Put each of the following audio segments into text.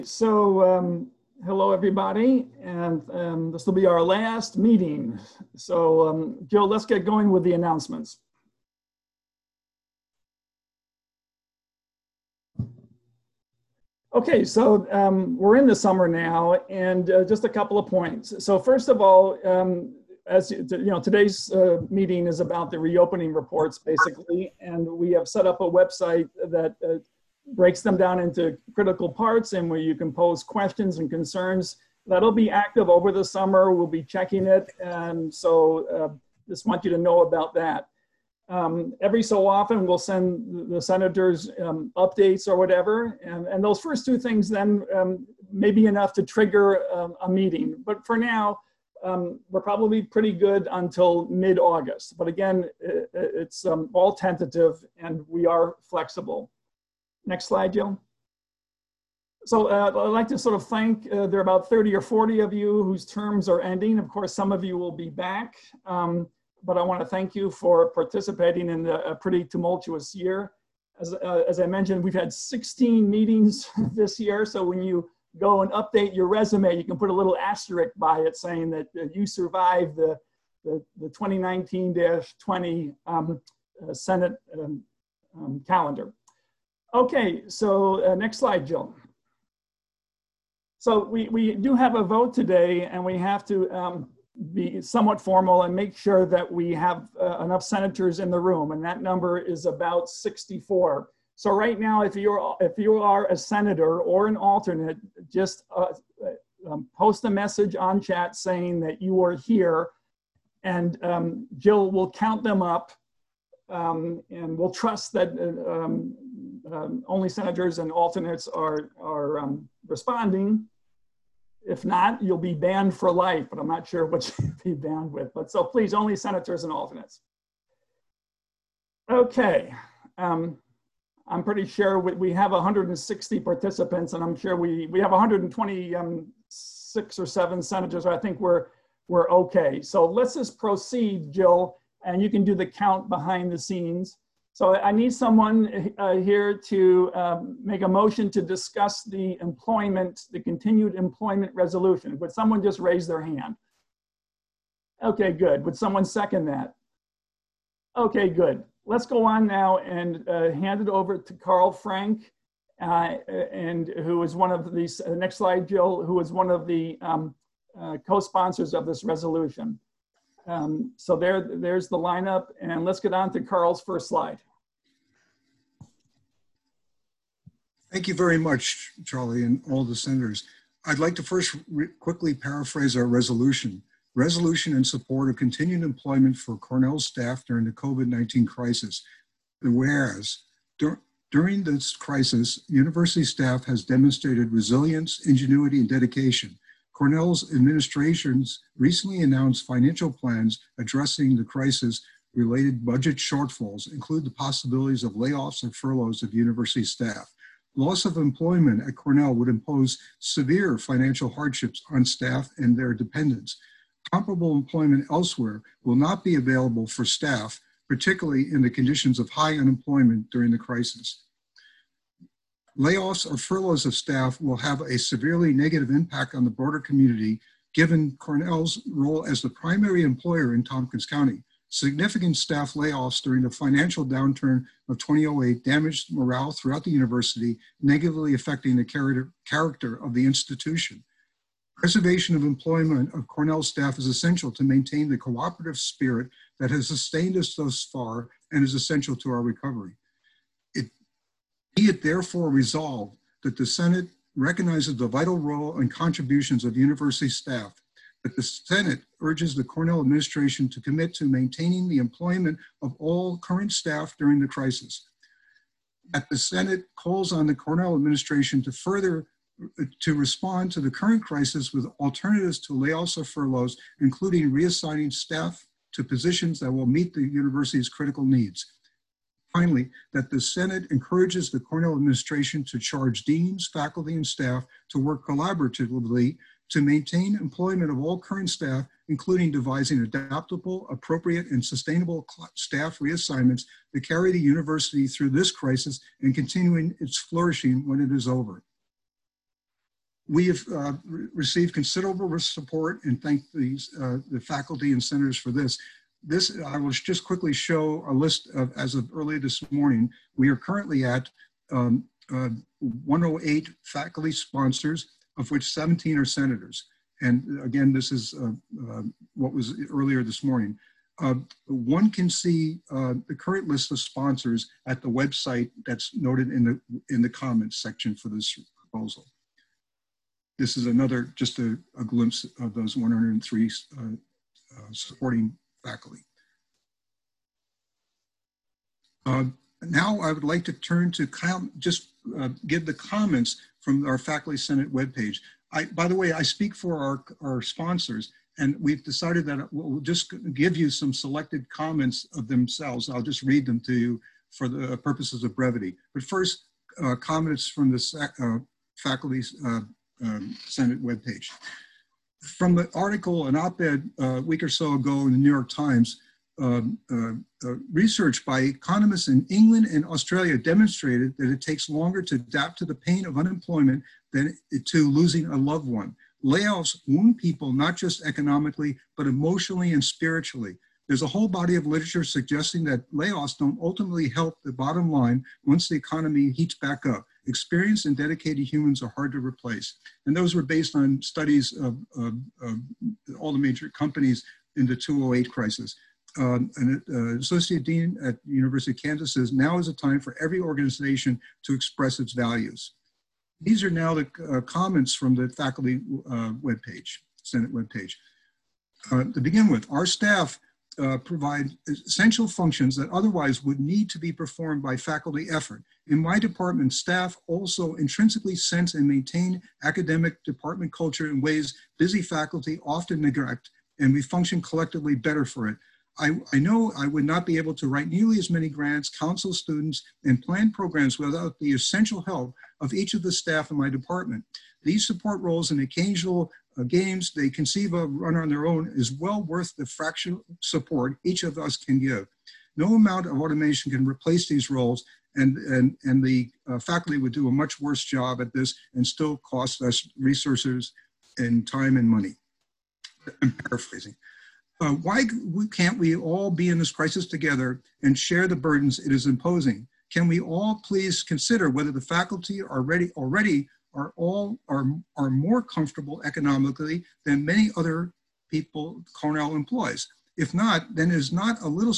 Hello everybody, and this will be our last meeting. Jill, let's get going with the announcements. Okay, we're in the summer now, and just a couple of points. So first of all, as you know, today's meeting is about the reopening reports, basically, and we have set up a website that breaks them down into critical parts and where you can pose questions and concerns. That'll be active over the summer. We'll be checking it, and so just want you to know about that. Every so often we'll send the senators updates or whatever, and those first two things then may be enough to trigger a meeting. But for now, we're probably pretty good until mid-August. But again, it's all tentative and we are flexible. Next slide, Jill. So I'd like to sort of thank, there are about 30 or 40 of you whose terms are ending. Of course, some of you will be back, but I want to thank you for participating in a pretty tumultuous year. As I mentioned, we've had 16 meetings this year. So when you go and update your resume, you can put a little asterisk by it saying that you survived the 2019-20 Senate calendar. Okay, so next slide, Jill. So we do have a vote today, and we have to be somewhat formal and make sure that we have enough senators in the room, and that number is about 64. So right now, if you are a senator or an alternate, just post a message on chat saying that you are here, and Jill will count them up, and we'll trust that only senators and alternates are responding. If not, you'll be banned for life, but I'm not sure what you'll be banned with. But so please, only senators and alternates. Okay, I'm pretty sure we have 160 participants, and I'm sure we have 126 or 7 senators. So I think we're okay. So let's just proceed, Jill, and you can do the count behind the scenes. So I need someone here to make a motion to discuss the continued employment resolution. Would someone just raise their hand? Okay, good. Would someone second that? Okay, good. Let's go on now and hand it over to Carl Frank, and who is one of these, next slide, Jill, who is one of the co-sponsors of this resolution. So there's the lineup, and let's get on to Carl's first slide. Thank you very much, Charlie, and all the senators. I'd like to first quickly paraphrase our resolution. Resolution in support of continued employment for Cornell staff during the COVID-19 crisis. Whereas, during this crisis, university staff has demonstrated resilience, ingenuity, and dedication. Cornell's administration's recently announced financial plans addressing the crisis-related budget shortfalls include the possibilities of layoffs and furloughs of university staff. Loss of employment at Cornell would impose severe financial hardships on staff and their dependents. Comparable employment elsewhere will not be available for staff, particularly in the conditions of high unemployment during the crisis. Layoffs or furloughs of staff will have a severely negative impact on the broader community, given Cornell's role as the primary employer in Tompkins County. Significant staff layoffs during the financial downturn of 2008 damaged morale throughout the university, negatively affecting the character of the institution. Preservation of employment of Cornell staff is essential to maintain the cooperative spirit that has sustained us thus far and is essential to our recovery. Be it therefore resolved that the Senate recognizes the vital role and contributions of university staff, that the Senate urges the Cornell administration to commit to maintaining the employment of all current staff during the crisis, that the Senate calls on the Cornell administration to respond to the current crisis with alternatives to layoffs or furloughs, including reassigning staff to positions that will meet the university's critical needs. Finally, that the Senate encourages the Cornell administration to charge deans, faculty, and staff to work collaboratively to maintain employment of all current staff, including devising adaptable, appropriate, and sustainable staff reassignments to carry the university through this crisis and continuing its flourishing when it is over. We have received considerable support, and thank the faculty and senators for this. I will just quickly show a list of, as of early this morning, we are currently at 108 faculty sponsors, of which 17 are senators. And again, this is what was earlier this morning. One can see the current list of sponsors at the website that's noted in the comments section for this proposal. This is another, just a glimpse of those 103 supporting faculty. Now I would like to turn to give the comments from our Faculty Senate webpage. By the way, I speak for our sponsors, and we've decided that we'll just give you some selected comments of themselves. I'll just read them to you for the purposes of brevity. But first, comments from the Faculty Senate webpage. From the article, an op-ed a week or so ago in the New York Times, research by economists in England and Australia demonstrated that it takes longer to adapt to the pain of unemployment than to losing a loved one. Layoffs wound people not just economically, but emotionally and spiritually. There's a whole body of literature suggesting that layoffs don't ultimately help the bottom line once the economy heats back up. Experienced and dedicated humans are hard to replace. And those were based on studies of all the major companies in the 2008 crisis. An associate dean at the University of Kansas says, now is a time for every organization to express its values. These are now the comments from the faculty webpage, Senate webpage. To begin with, our staff provide essential functions that otherwise would need to be performed by faculty effort. In my department, staff also intrinsically sense and maintain academic department culture in ways busy faculty often neglect, and we function collectively better for it. I know I would not be able to write nearly as many grants, counsel students, and plan programs without the essential help of each of the staff in my department. These support roles and occasional games they conceive of run on their own is well worth the fractional support each of us can give. No amount of automation can replace these roles, and the faculty would do a much worse job at this and still cost us resources and time and money. I'm paraphrasing. Why can't we all be in this crisis together and share the burdens it is imposing? Can we all please consider whether the faculty are more comfortable economically than many other people Cornell employs? If not, then is not a little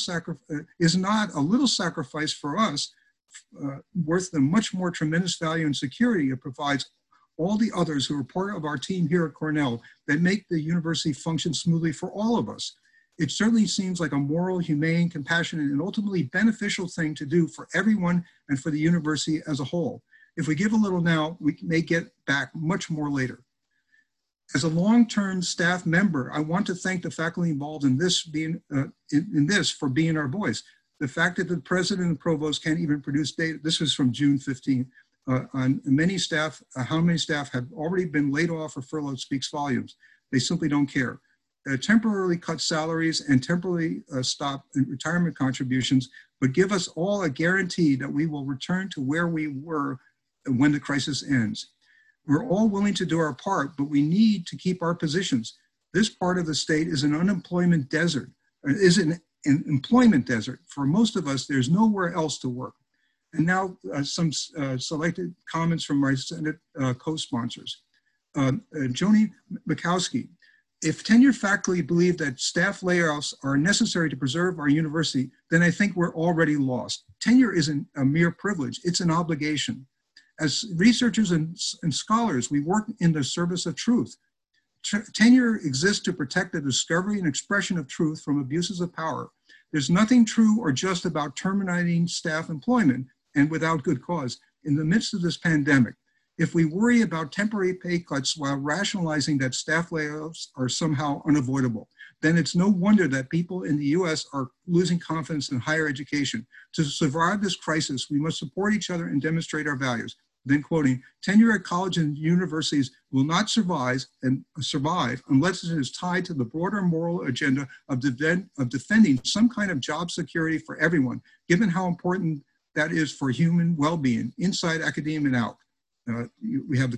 sacrifice for us worth the much more tremendous value and security it provides all the others who are part of our team here at Cornell that make the university function smoothly for all of us. It certainly seems like a moral, humane, compassionate, and ultimately beneficial thing to do for everyone and for the university as a whole. If we give a little now, we may get back much more later. As a long-term staff member, I want to thank the faculty involved in this for being our voice. The fact that the president and provost can't even produce data, this was from June 15th, on many staff, how many staff have already been laid off or furloughed speaks volumes. They simply don't care. Temporarily cut salaries and temporarily stop retirement contributions, but give us all a guarantee that we will return to where we were when the crisis ends. We're all willing to do our part, but we need to keep our positions. This part of the state is an unemployment desert, is an employment desert. For most of us, there's nowhere else to work. And now some selected comments from my Senate co-sponsors. Joni Mikowski, if tenured faculty believe that staff layoffs are necessary to preserve our university, then I think we're already lost. Tenure isn't a mere privilege, it's an obligation. As researchers and scholars, we work in the service of truth. Tenure exists to protect the discovery and expression of truth from abuses of power. There's nothing true or just about terminating staff employment, and without good cause, in the midst of this pandemic. If we worry about temporary pay cuts while rationalizing that staff layoffs are somehow unavoidable, then it's no wonder that people in the US are losing confidence in higher education. To survive this crisis, we must support each other and demonstrate our values. Then quoting, tenure at college and universities will not survive unless it is tied to the broader moral agenda of defending some kind of job security for everyone, given how important that is for human well-being, inside academia and out. We have the quote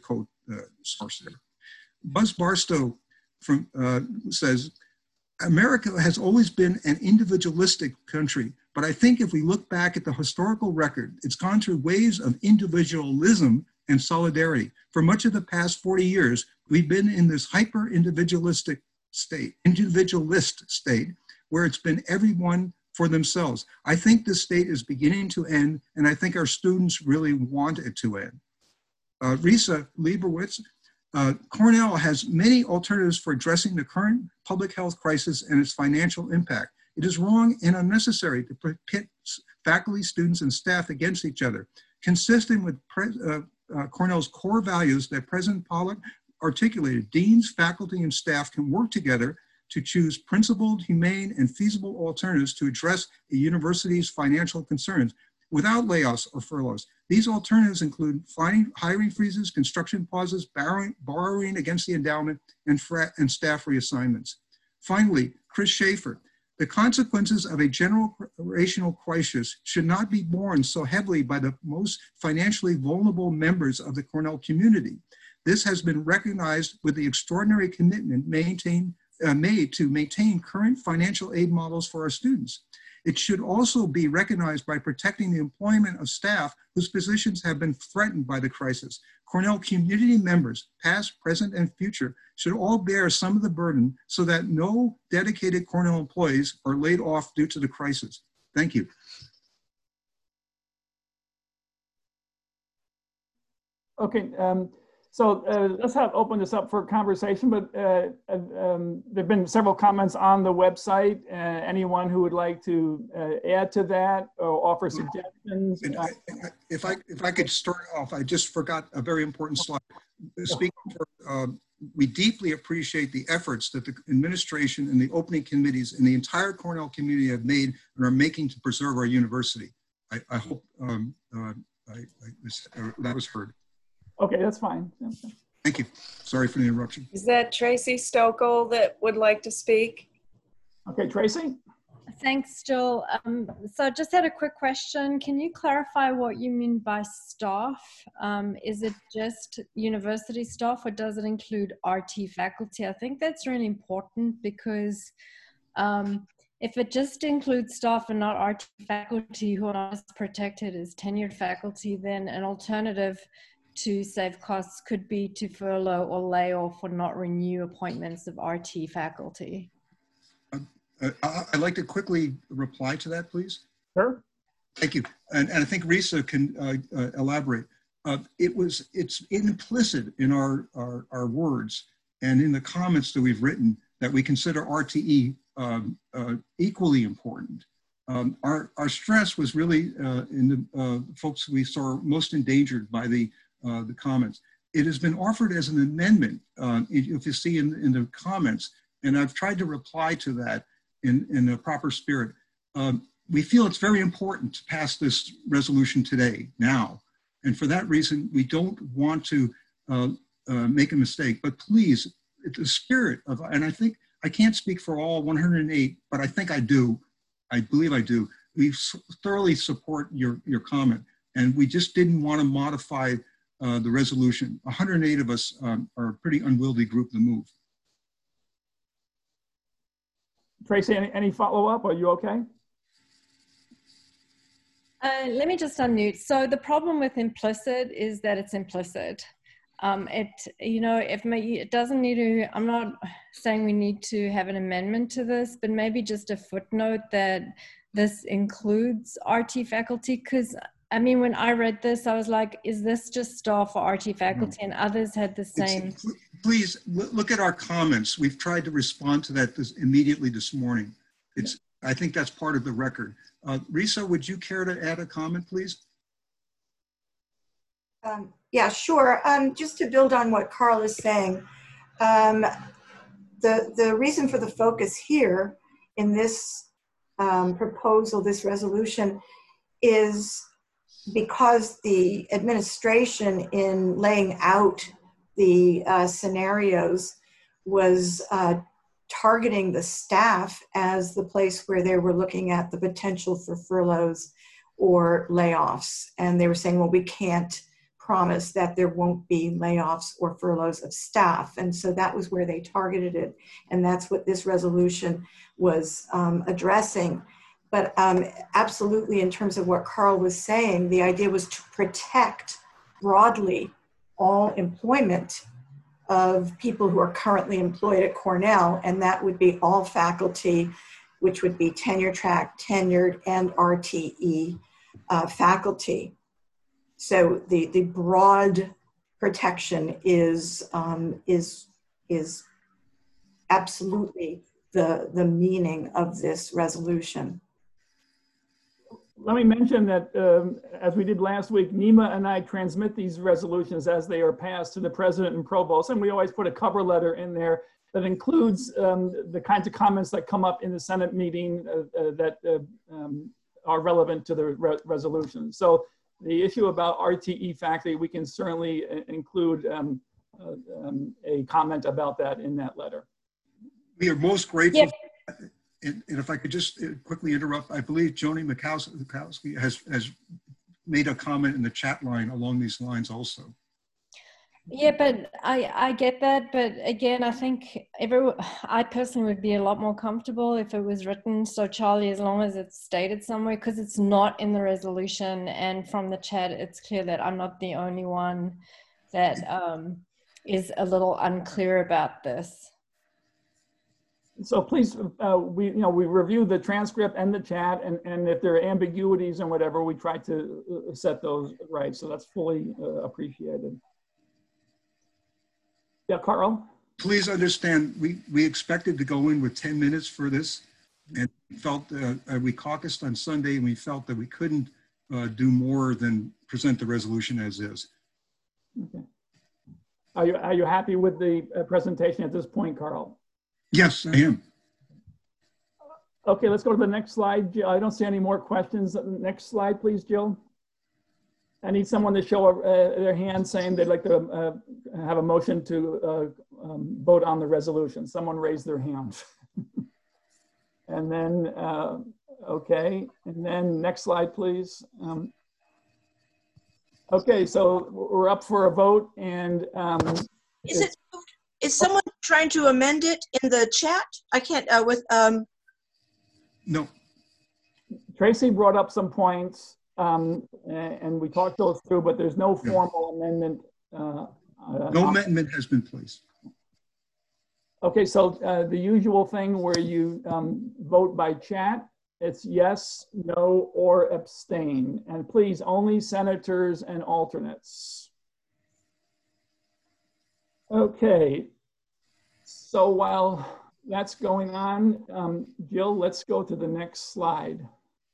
source there. Buzz Barstow says, America has always been an individualistic country, but I think if we look back at the historical record, it's gone through waves of individualism and solidarity. For much of the past 40 years, we've been in this hyper-individualist state, where it's been everyone for themselves. I think this state is beginning to end, and I think our students really want it to end. Risa Leibowitz, Cornell has many alternatives for addressing the current public health crisis and its financial impact. It is wrong and unnecessary to pit faculty, students, and staff against each other. Consistent with Cornell's core values that President Pollock articulated, deans, faculty, and staff can work together to choose principled, humane, and feasible alternatives to address the university's financial concerns without layoffs or furloughs. These alternatives include hiring freezes, construction pauses, borrowing against the endowment, and staff reassignments. Finally, Chris Schaefer, the consequences of a generational crisis should not be borne so heavily by the most financially vulnerable members of the Cornell community. This has been recognized with the extraordinary commitment made to maintain current financial aid models for our students. It should also be recognized by protecting the employment of staff whose positions have been threatened by the crisis. Cornell community members, past, present, and future, should all bear some of the burden so that no dedicated Cornell employees are laid off due to the crisis. Thank you. Okay. So let's open this up for conversation, but there have been several comments on the website. Anyone who would like to add to that or offer suggestions? If I could start off, I just forgot a very important slide. Speaking for, we deeply appreciate the efforts that the administration and the opening committees and the entire Cornell community have made and are making to preserve our university. I hope that was heard. Okay, that's fine. Thank you. Sorry for the interruption. Is that Tracy Stokel that would like to speak? Okay, Tracy. Thanks, Jill. So I just had a quick question. Can you clarify what you mean by staff? Is it just university staff or does it include RT faculty? I think that's really important because if it just includes staff and not RT faculty who are not as protected as tenured faculty, then an alternative to save costs could be to furlough or lay off or not renew appointments of RT faculty. I'd like to quickly reply to that, please. Sure. Thank you. And I think Risa can elaborate. It's implicit in our words and in the comments that we've written that we consider RTE equally important. Our stress was really in the folks we saw most endangered by the comments. It has been offered as an amendment, if you see in the comments, and I've tried to reply to that in a proper spirit. We feel it's very important to pass this resolution today, now. And for that reason, we don't want to make a mistake, but please, the spirit of, and I think, I can't speak for all 108, but I think I do. I believe I do. We thoroughly support your comment, and we just didn't want to modify the resolution. 108 of us are a pretty unwieldy group to move. Tracy, any follow-up? Are you okay? Let me just unmute. So the problem with implicit is that it's implicit. It doesn't need to, I'm not saying we need to have an amendment to this, but maybe just a footnote that this includes RT faculty, because I mean, when I read this, I was like, is this just staff or RT faculty? And others had the same. Please look at our comments. We've tried to respond to that immediately this morning. I think that's part of the record. Risa, would you care to add a comment, please? Yeah, sure. Just to build on what Carl is saying, the reason for the focus here in this proposal, this resolution, is because the administration in laying out the scenarios was targeting the staff as the place where they were looking at the potential for furloughs or layoffs. And they were saying, well, we can't promise that there won't be layoffs or furloughs of staff. And so that was where they targeted it. And that's what this resolution was addressing. But absolutely, in terms of what Carl was saying, the idea was to protect broadly all employment of people who are currently employed at Cornell, and that would be all faculty, which would be tenure track, tenured, and RTE faculty. So the broad protection is absolutely the meaning of this resolution. Let me mention that, as we did last week, Nima and I transmit these resolutions as they are passed to the president and provost, and we always put a cover letter in there that includes the kinds of comments that come up in the Senate meeting that are relevant to the resolution. So the issue about RTE faculty, we can certainly include a comment about that in that letter. We are most grateful. Yep. And if I could just quickly interrupt, I believe Joni Mikowski has made a comment in the chat line along these lines also. Yeah, but I get that. But again, I think I personally would be a lot more comfortable if it was written. So Charlie, as long as it's stated somewhere, because it's not in the resolution, and from the chat, it's clear that I'm not the only one that is a little unclear about this. So please, we review the transcript and the chat, and if there are ambiguities and whatever, we try to set those right. So that's fully appreciated. Yeah, Carl? Please understand, we expected to go in with 10 minutes for this, and felt we caucused on Sunday, and we felt that we couldn't do more than present the resolution as is. Okay. Are you happy with the presentation at this point, Carl? Yes, I am. Okay, let's go to the next slide. I don't see any more questions. Next slide, please, Jill. I need someone to show their hand saying they'd like to have a motion to vote on the resolution. Someone raise their hand. And then, okay, and then next slide, please. Okay, so we're up for a vote, and is someone trying to amend it in the chat? I can't No. Tracy brought up some points, and we talked those through, but there's no formal amendment. No amendment has been placed. Okay, so the usual thing where you vote by chat, it's yes, no, or abstain. And please, only senators and alternates. Okay, so while that's going on, Jill, let's go to the next slide.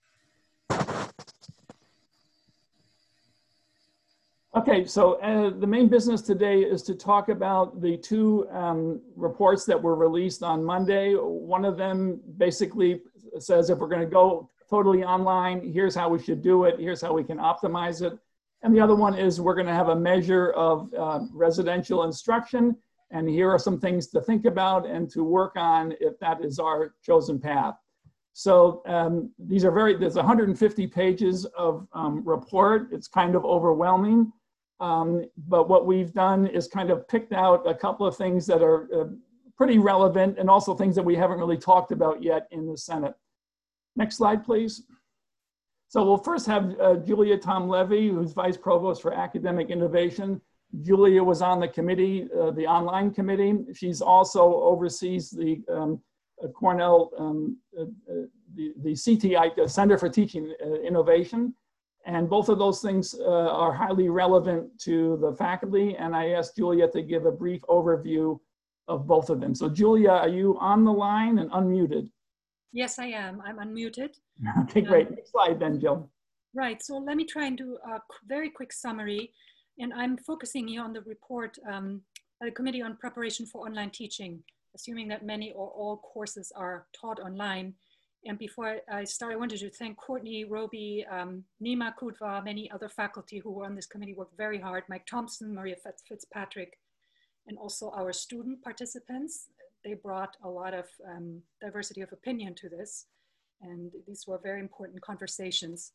Okay, so the main business today is to talk about the two reports that were released on Monday. One of them basically says if we're going to go totally online, here's how we should do it, here's how we can optimize it. And the other one is we're going to have a measure of residential instruction, and here are some things to think about and to work on if that is our chosen path. So these are there's 150 pages of report. It's kind of overwhelming. But what we've done is kind of picked out a couple of things that are pretty relevant, and also things that we haven't really talked about yet in the Senate. Next slide, please. So we'll first have Julia Tom-Levy, who's Vice Provost for Academic Innovation. Julia was on the committee, the online committee. She's also oversees the Cornell, the CTI, the Center for Teaching Innovation. And both of those things are highly relevant to the faculty. And I asked Julia to give a brief overview of both of them. So Julia, are you on the line and unmuted? Yes, I am. I'm unmuted. Okay, great. Next slide then, Jill. Right, so let me try and do a very quick summary. And I'm focusing here on the report by the Committee on Preparation for Online Teaching, assuming that many or all courses are taught online. And before I start, I wanted to thank Courtney, Roby, Nima Kudva, many other faculty who were on this committee worked very hard, Mike Thompson, Maria Fitzpatrick, and also our student participants. They brought a lot of diversity of opinion to this, and these were very important conversations.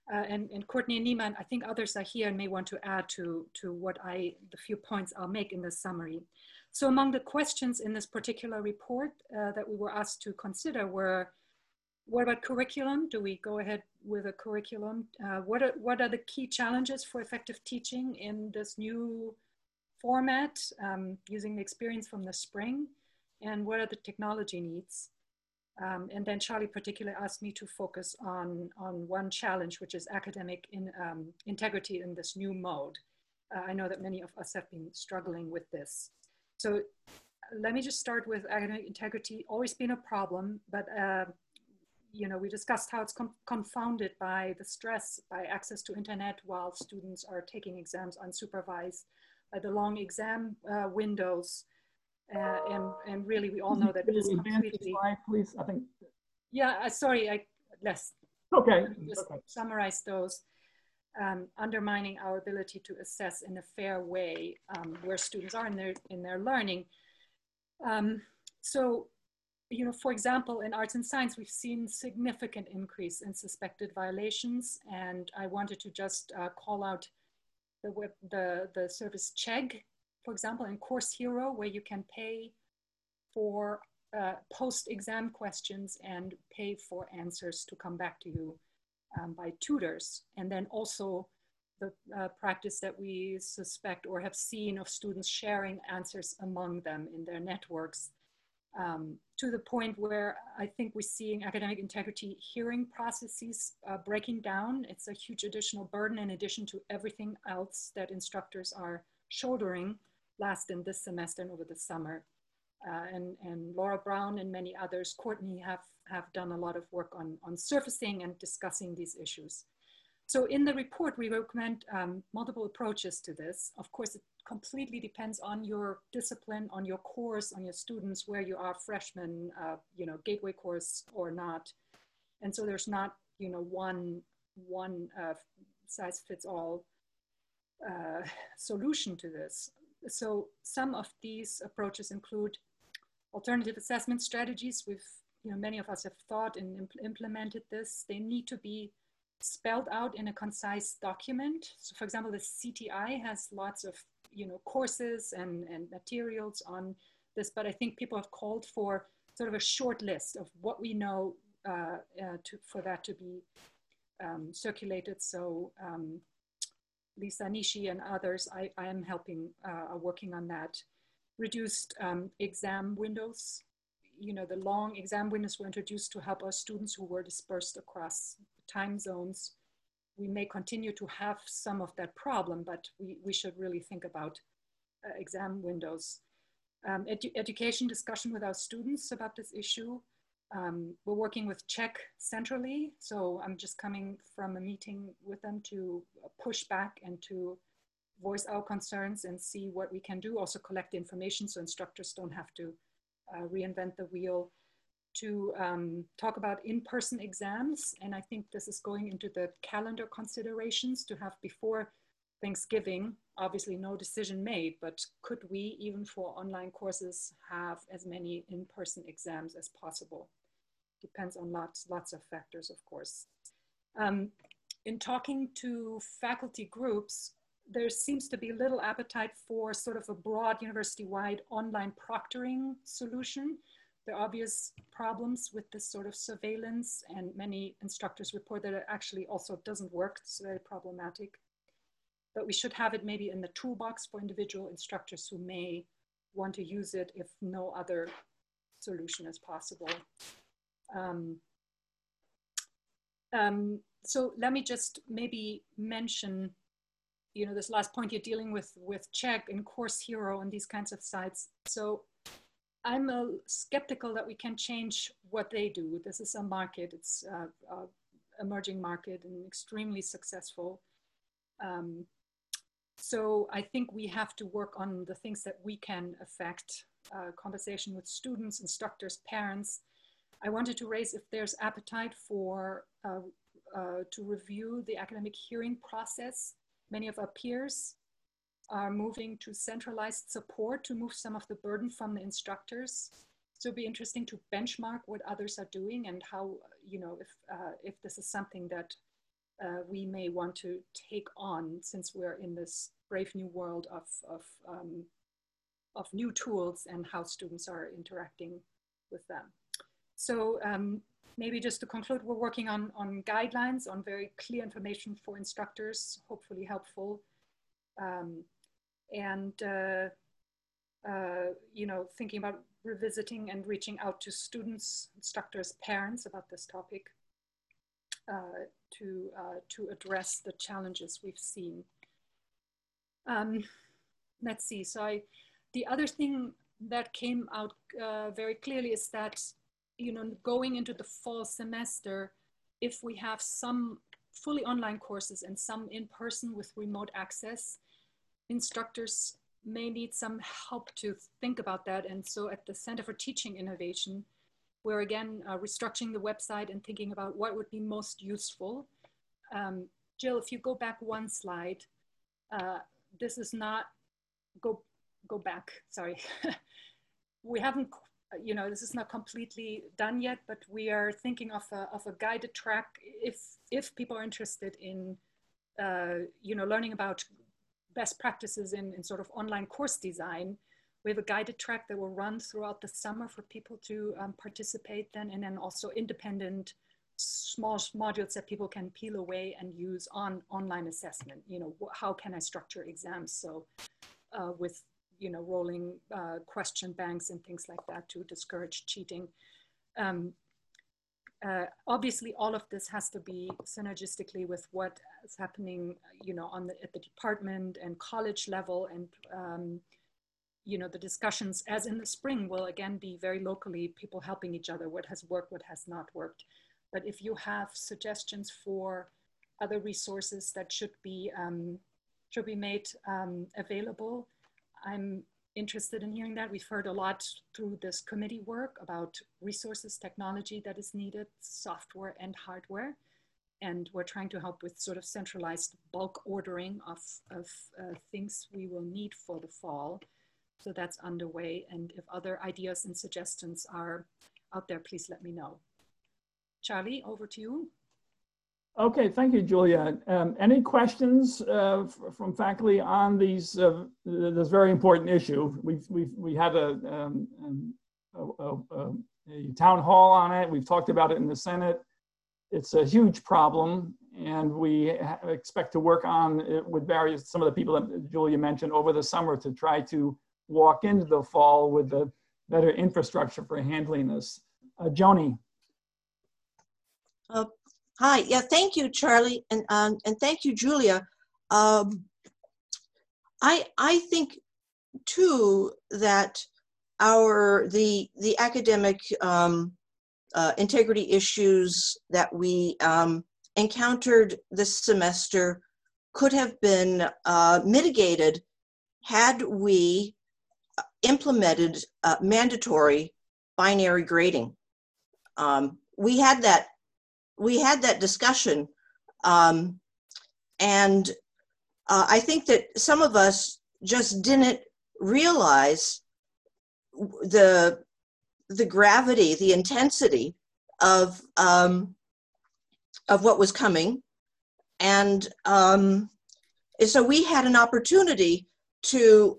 And Courtney and Nima, I think others are here and may want to add to what the few points I'll make in this summary. So among the questions in this particular report that we were asked to consider were, what about curriculum? Do we go ahead with a curriculum? What are the key challenges for effective teaching in this new format, using the experience from the spring? And what are the technology needs? And then Charlie particularly asked me to focus on one challenge, which is academic integrity in this new mode. I know that many of us have been struggling with this. So let me just start with academic integrity. Always been a problem, but you know, we discussed how it's confounded by the stress, by access to internet while students are taking exams unsupervised, by the long exam windows, and really we all know that this completely. Slide, please. I think. Yeah, sorry, let's okay. Just summarize those. Undermining our ability to assess in a fair way where students are in their learning. So, you know, for example, in arts and science, we've seen significant increase in suspected violations, and I wanted to just call out the service Chegg, for example, in Course Hero, where you can pay for post-exam questions and pay for answers to come back to you by tutors. And then also the practice that we suspect or have seen of students sharing answers among them in their networks, to the point where I think we're seeing academic integrity hearing processes breaking down. It's a huge additional burden in addition to everything else that instructors are shouldering last in this semester and over the summer. And Laura Brown and many others, Courtney, have done a lot of work on surfacing and discussing these issues. So in the report, we recommend multiple approaches to this. Of course, it completely depends on your discipline, on your course, on your students, where you are, freshman, you know, gateway course or not. And so there's not, you know, one size fits all solution to this. So some of these approaches include alternative assessment strategies. You know, many of us have thought and implemented this. They need to be spelled out in a concise document. So for example, the CTI has lots of, you know, courses and materials on this, but I think people have called for sort of a short list of what we know for that to be circulated. So Lisa Nishi and others, I am helping, are working on that. Reduced exam windows. You know, the long exam windows were introduced to help our students who were dispersed across time zones. We may continue to have some of that problem, but we should really think about exam windows. Education discussion with our students about this issue. We're working with Chegg centrally, so I'm just coming from a meeting with them to push back and to voice our concerns and see what we can do, also collect information so instructors don't have to reinvent the wheel, to talk about in-person exams. And I think this is going into the calendar considerations to have before Thanksgiving, obviously no decision made, but could we, even for online courses, have as many in-person exams as possible? Depends on lots of factors, of course. In talking to faculty groups, there seems to be little appetite for sort of a broad university-wide online proctoring solution. There are obvious problems with this sort of surveillance, and many instructors report that it actually also doesn't work. It's very problematic. But we should have it maybe in the toolbox for individual instructors who may want to use it if no other solution is possible. So let me just maybe mention, you know, this last point you're dealing with Chegg and Course Hero and these kinds of sites. So I'm skeptical that we can change what they do. This is a market, it's an emerging market and extremely successful. So I think we have to work on the things that we can affect, conversation with students, instructors, parents. I wanted to raise if there's appetite for, to review the academic hearing process. Many of our peers are moving to centralized support to move some of the burden from the instructors. So it'd be interesting to benchmark what others are doing and how, you know, if this is something that we may want to take on, since we're in this brave new world of new tools and how students are interacting with them. So maybe just to conclude, we're working on guidelines, on very clear information for instructors, hopefully helpful. You know, thinking about revisiting and reaching out to students, instructors, parents about this topic to address the challenges we've seen. Let's see, so the other thing that came out very clearly is that, you know, going into the fall semester, if we have some fully online courses and some in person with remote access, instructors may need some help to think about that. And so at the Center for Teaching Innovation, we're again restructuring the website and thinking about what would be most useful. Jill, if you go back one slide, this is not, go back, sorry. We haven't, you know, this is not completely done yet, but we are thinking of a guided track if people are interested in, you know, learning about best practices in sort of online course design. We have a guided track that will run throughout the summer for people to participate then, and then also independent small modules that people can peel away and use on online assessment. You know, how can I structure exams? So with, you know, rolling question banks and things like that to discourage cheating. Obviously, all of this has to be synergistically with what is happening, you know, at the department and college level, and you know, the discussions, as in the spring, will again be very locally, people helping each other, what has worked, what has not worked. But if you have suggestions for other resources that should be made available, I'm interested in hearing that. We've heard a lot through this committee work about resources, technology that is needed, software and hardware. And we're trying to help with sort of centralized bulk ordering of things we will need for the fall. So that's underway. And if other ideas and suggestions are out there, please let me know. Charlie, over to you. Okay, thank you, Julia. Any questions from faculty on these this very important issue? We had a town hall on it. We've talked about it in the Senate. It's a huge problem, and we expect to work on it with some of the people that Julia mentioned over the summer to try to walk into the fall with the better infrastructure for handling this. Joni. Hi, yeah, thank you, Charlie, and thank you, Julia. I think too that the academic integrity issues that we encountered this semester could have been mitigated had we implemented mandatory binary grading. We had that discussion, and I think that some of us just didn't realize the gravity, the intensity of what was coming, and so we had an opportunity to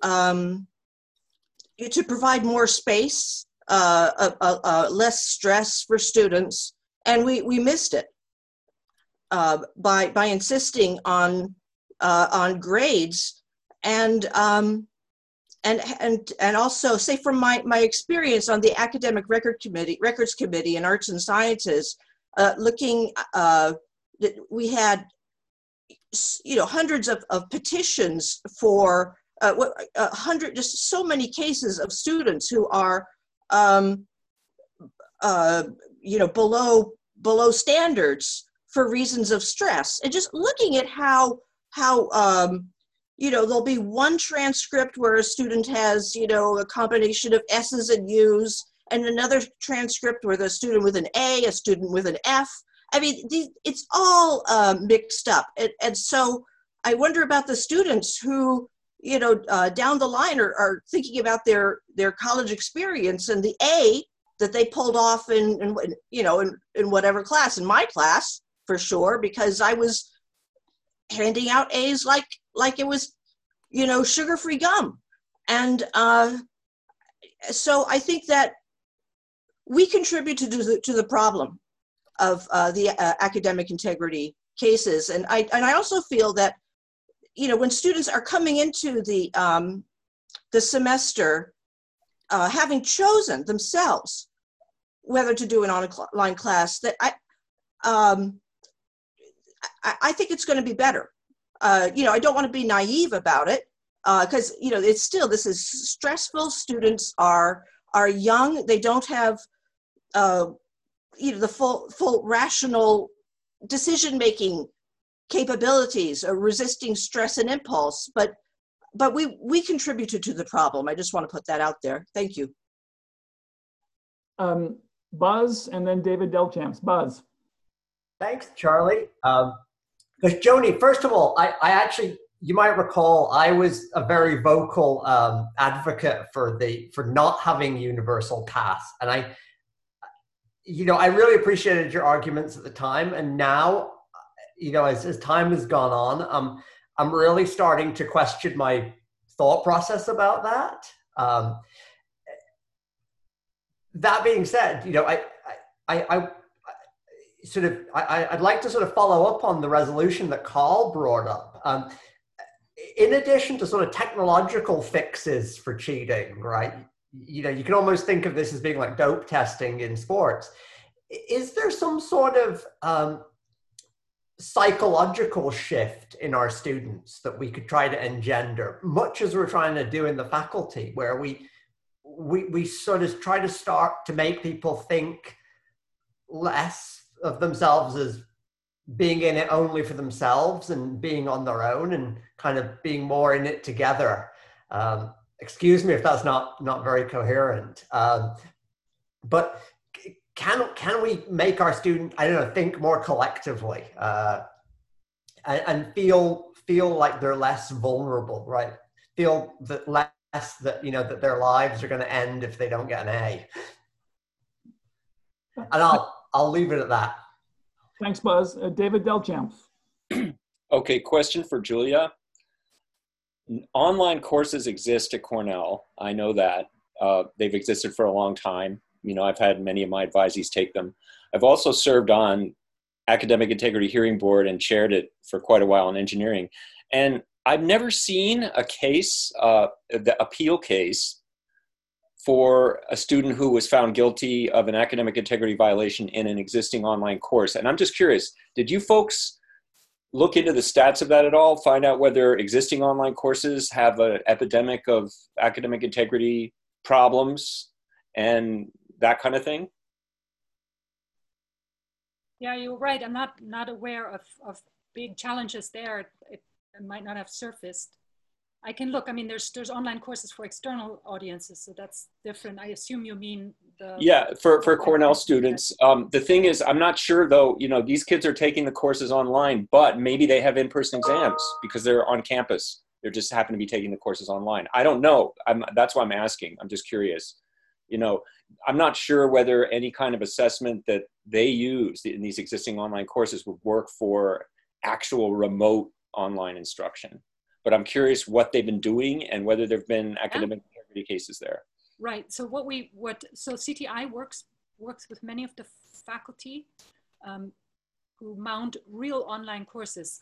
provide more space, less stress for students. And we missed it by insisting on grades, and also, say, from my experience on the Academic Records Committee in Arts and Sciences, we had, you know, hundreds of petitions for just so many cases of students who are you know, below standards for reasons of stress, and just looking at how you know, there'll be one transcript where a student has, you know, a combination of S's and U's, and another transcript where the student with an A, a student with an F. I mean, it's all mixed up, and so I wonder about the students who, you know, down the line are thinking about their college experience, and the A that they pulled off in you know, in whatever class. In my class, for sure, because I was handing out A's like it was, you know, sugar-free gum. And so I think that we contribute to the problem of the academic integrity cases. And I also feel that, you know, when students are coming into the semester, having chosen themselves whether to do an online class, that I think it's going to be better. You know, I don't want to be naive about it, because, you know, it's still, this is stressful. Students are young. They don't have, you know, the full rational decision-making capabilities or resisting stress and impulse, but we contributed to the problem. I just want to put that out there. Thank you. Buzz, and then David Delchamps. Buzz. Thanks, Charlie. Because Joni, first of all, I actually, you might recall, I was a very vocal advocate for not having universal pass, and I really appreciated your arguments at the time. And now, you know, as time has gone on, I'm really starting to question my thought process about that. That being said, you know, I'd like to sort of follow up on the resolution that Carl brought up. In addition to sort of technological fixes for cheating, right? You know, you can almost think of this as being like dope testing in sports. Is there some sort of psychological shift in our students that we could try to engender, much as we're trying to do in the faculty, where we sort of try to start to make people think less of themselves as being in it only for themselves and being on their own, and kind of being more in it together. Excuse me if that's not very coherent. But can we make our student, I don't know, think more collectively, and feel like they're less vulnerable, right? Feel that less that, you know, that their lives are going to end if they don't get an A. And I'll leave it at that. Thanks, Buzz. David Delchamps. Okay, question for Julia. Online courses exist at Cornell. I know that. They've existed for a long time. You know, I've had many of my advisees take them. I've also served on Academic Integrity Hearing Board and chaired it for quite a while in engineering. And I've never seen a case, the appeal case, for a student who was found guilty of an academic integrity violation in an existing online course. And I'm just curious, did you folks look into the stats of that at all? Find out whether existing online courses have an epidemic of academic integrity problems and that kind of thing? Yeah, you're right. I'm not aware of big challenges there. It might not have surfaced. I can look. I mean, there's online courses for external audiences, so that's different. I assume you mean the... Yeah, for Cornell students. The thing is, I'm not sure though, you know, these kids are taking the courses online, but maybe they have in-person exams because they're on campus. They're just happen to be taking the courses online. I don't know. That's why I'm asking. I'm just curious. You know, I'm not sure whether any kind of assessment that they use in these existing online courses would work for actual remote online instruction. But I'm curious what they've been doing and whether there've been academic integrity cases there. Right. So so CTI works with many of the faculty who mount real online courses.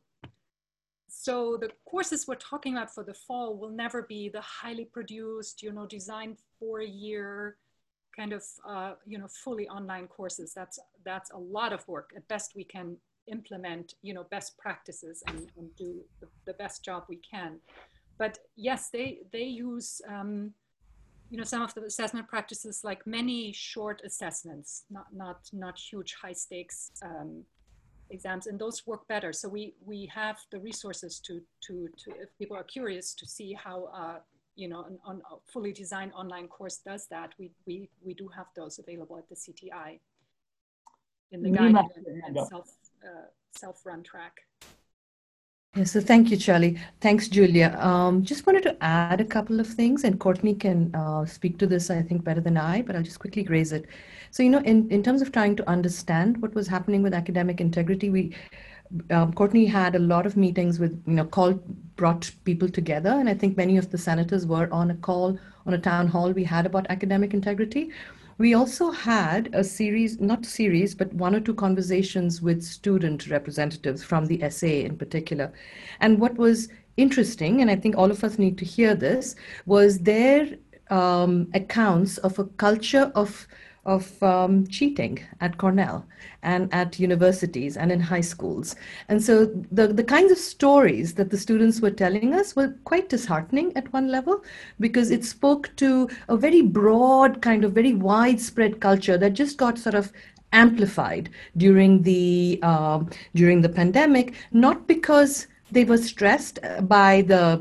So the courses we're talking about for the fall will never be the highly produced, you know, designed for a year kind of, you know, fully online courses. That's a lot of work. At best, we can implement, you know, best practices and do the best job we can. But yes, they use, you know, some of the assessment practices, like many short assessments, not huge high stakes exams, and those work better. So we have the resources to if people are curious to see how you know, a fully designed online course does that, we do have those available at the CTI in the guided and self-run track. Yeah, so thank you, Charlie. Thanks, Julia. Just wanted to add a couple of things, and Courtney can speak to this, I think, better than I, but I'll just quickly graze it. So, in terms of trying to understand what was happening with academic integrity, Courtney had a lot of meetings with, brought people together, and I think many of the senators were on a call, on a town hall we had about academic integrity. We also had a series, not series, but one or two conversations with student representatives from the SA in particular. And what was interesting, and I think all of us need to hear this, was their accounts of a culture of cheating at Cornell and at universities and in high schools. And so the kinds of stories that the students were telling us were quite disheartening at one level, because it spoke to a very broad, kind of very widespread culture that just got sort of amplified during the pandemic, not because they were stressed by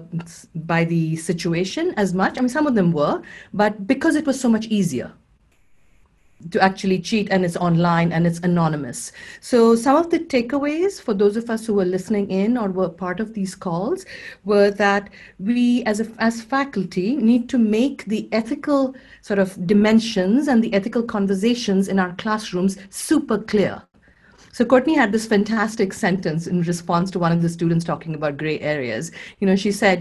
the situation as much. I mean, some of them were, but because it was so much easier to actually cheat, and it's online and it's anonymous. So some of the takeaways for those of us who were listening in or were part of these calls were that we as faculty need to make the ethical sort of dimensions and the ethical conversations in our classrooms super clear. So Courtney had this fantastic sentence in response to one of the students talking about gray areas. She said,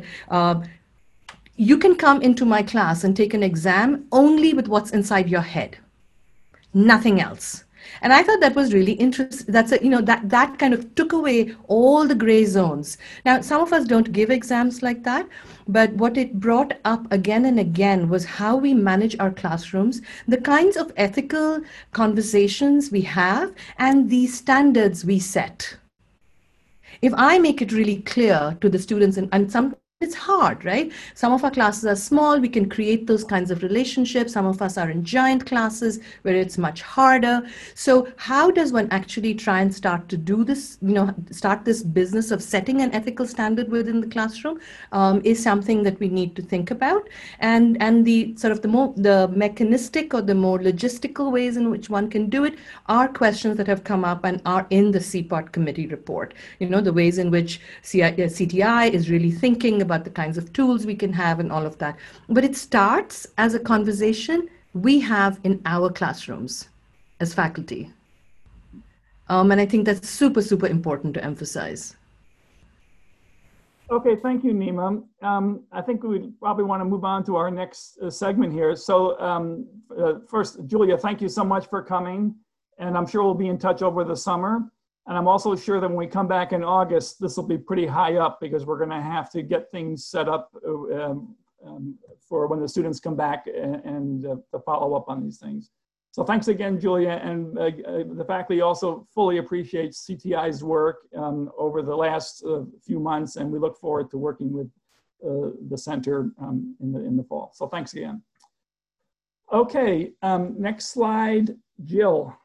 you can come into my class and take an exam only with what's inside your head. Nothing else. And I thought that was really interesting. That kind of took away all the gray zones. Now, some of us don't give exams like that, but what it brought up again and again was how we manage our classrooms, the kinds of ethical conversations we have, and the standards we set. If I make it really clear to the students, and some it's hard, right? Some of our classes are small. We can create those kinds of relationships. Some of us are in giant classes where it's much harder. So how does one actually try and start to do this, start this business of setting an ethical standard within the classroom is something that we need to think about. And the sort of the mechanistic or the more logistical ways in which one can do it are questions that have come up and are in the CPOT committee report. The ways in which CTI is really thinking about the kinds of tools we can have and all of that. But it starts as a conversation we have in our classrooms as faculty. And I think that's super, super important to emphasize. Okay, thank you, Nima. I think we probably want to move on to our next segment here. So first, Julia, thank you so much for coming. And I'm sure we'll be in touch over the summer. And I'm also sure that when we come back in August, this will be pretty high up, because we're going to have to get things set up for when the students come back and to follow up on these things. So thanks again, Julia. And the faculty also fully appreciates CTI's work over the last few months, and we look forward to working with the center in the fall. So thanks again. Okay, next slide, Jill.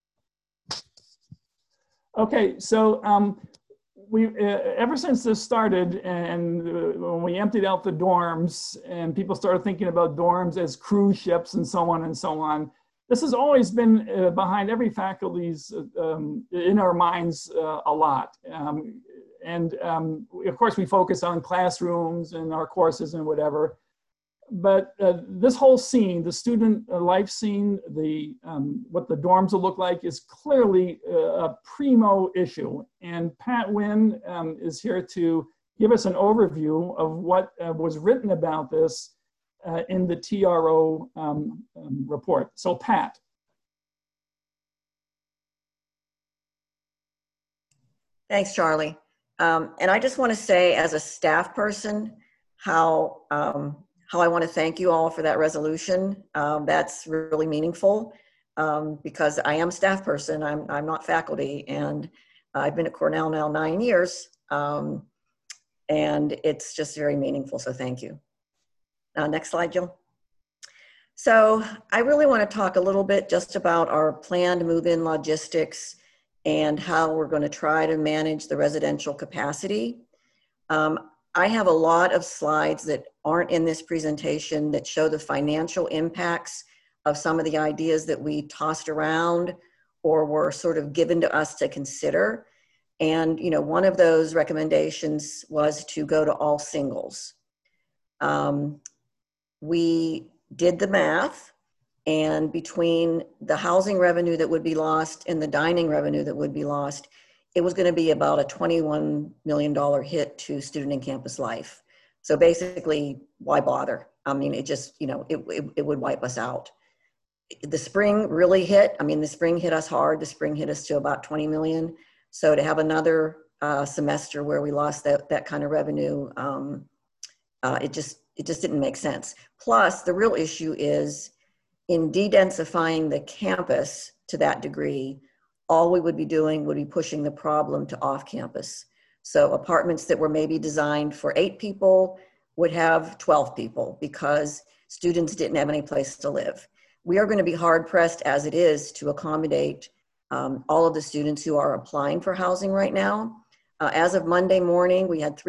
Okay, so we ever since this started, and when we emptied out the dorms and people started thinking about dorms as cruise ships and so on, this has always been behind every faculty's in our minds a lot. Of course, we focus on classrooms and our courses and whatever. But this whole scene, the student life scene, what the dorms will look like, is clearly a primo issue. And Pat Wynn is here to give us an overview of what was written about this in the TRO report. So Pat. Thanks, Charlie. And I just want to say, as a staff person, how I want to thank you all for that resolution. That's really meaningful because I am a staff person. I'm not faculty, and I've been at Cornell now 9 years, and it's just very meaningful, so thank you. Next slide, Jill. So I really want to talk a little bit just about our planned move-in logistics and how we're going to try to manage the residential capacity. I have a lot of slides that aren't in this presentation that show the financial impacts of some of the ideas that we tossed around or were sort of given to us to consider. And, you know, one of those recommendations was to go to all singles. We did the math, and between the housing revenue that would be lost and the dining revenue that would be lost, it was going to be about a $21 million hit to student and campus life. So basically, why bother? I mean, it just, you know, it would wipe us out. The spring really hit. I mean, the spring hit us hard. The spring hit us to about 20 million. So to have another semester where we lost that kind of revenue, it just didn't make sense. Plus, the real issue is in de-densifying the campus to that degree, all we would be doing would be pushing the problem to off campus. So apartments that were maybe designed for 8 people would have 12 people because students didn't have any place to live. We are going to be hard pressed as it is to accommodate all of the students who are applying for housing right now. As of Monday morning, we had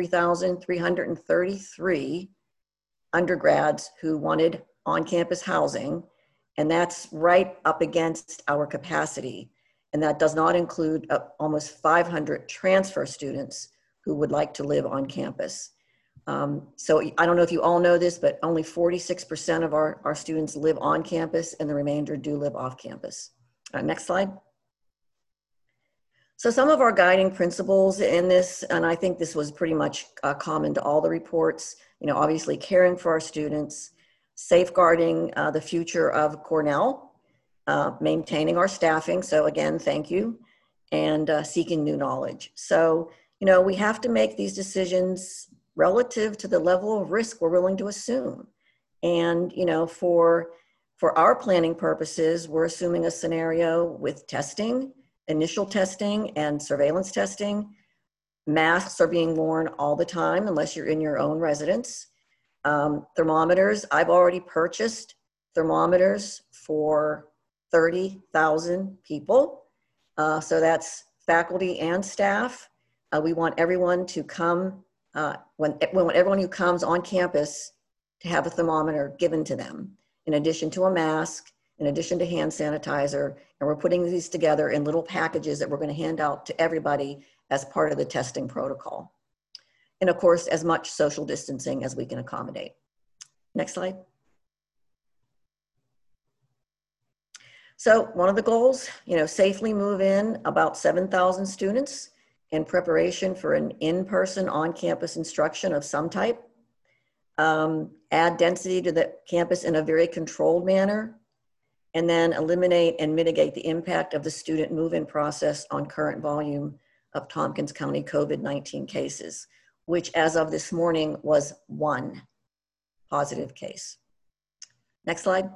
3,333 undergrads who wanted on-campus housing, and that's right up against our capacity. And that does not include almost 500 transfer students who would like to live on campus. So I don't know if you all know this, but only 46% of our students live on campus and the remainder do live off campus. Next slide. So some of our guiding principles in this, and I think this was pretty much common to all the reports, you know, obviously caring for our students, safeguarding the future of Cornell, maintaining our staffing. So again, thank you, and seeking new knowledge. So, you know, we have to make these decisions relative to the level of risk we're willing to assume. And, you know, for our planning purposes, we're assuming a scenario with testing, initial testing and surveillance testing. Masks are being worn all the time unless you're in your own residence. Thermometers, I've already purchased thermometers for 30,000 people. So that's faculty and staff. We want everyone to come, when everyone who comes on campus to have a thermometer given to them, in addition to a mask, in addition to hand sanitizer, and we're putting these together in little packages that we're going to hand out to everybody as part of the testing protocol. And of course, as much social distancing as we can accommodate. Next slide. So one of the goals, you know, safely move in about 7,000 students in preparation for an in-person on-campus instruction of some type. Add density to the campus in a very controlled manner, and then eliminate and mitigate the impact of the student move-in process on current volume of Tompkins County COVID-19 cases, which as of this morning was 1 positive case. Next slide.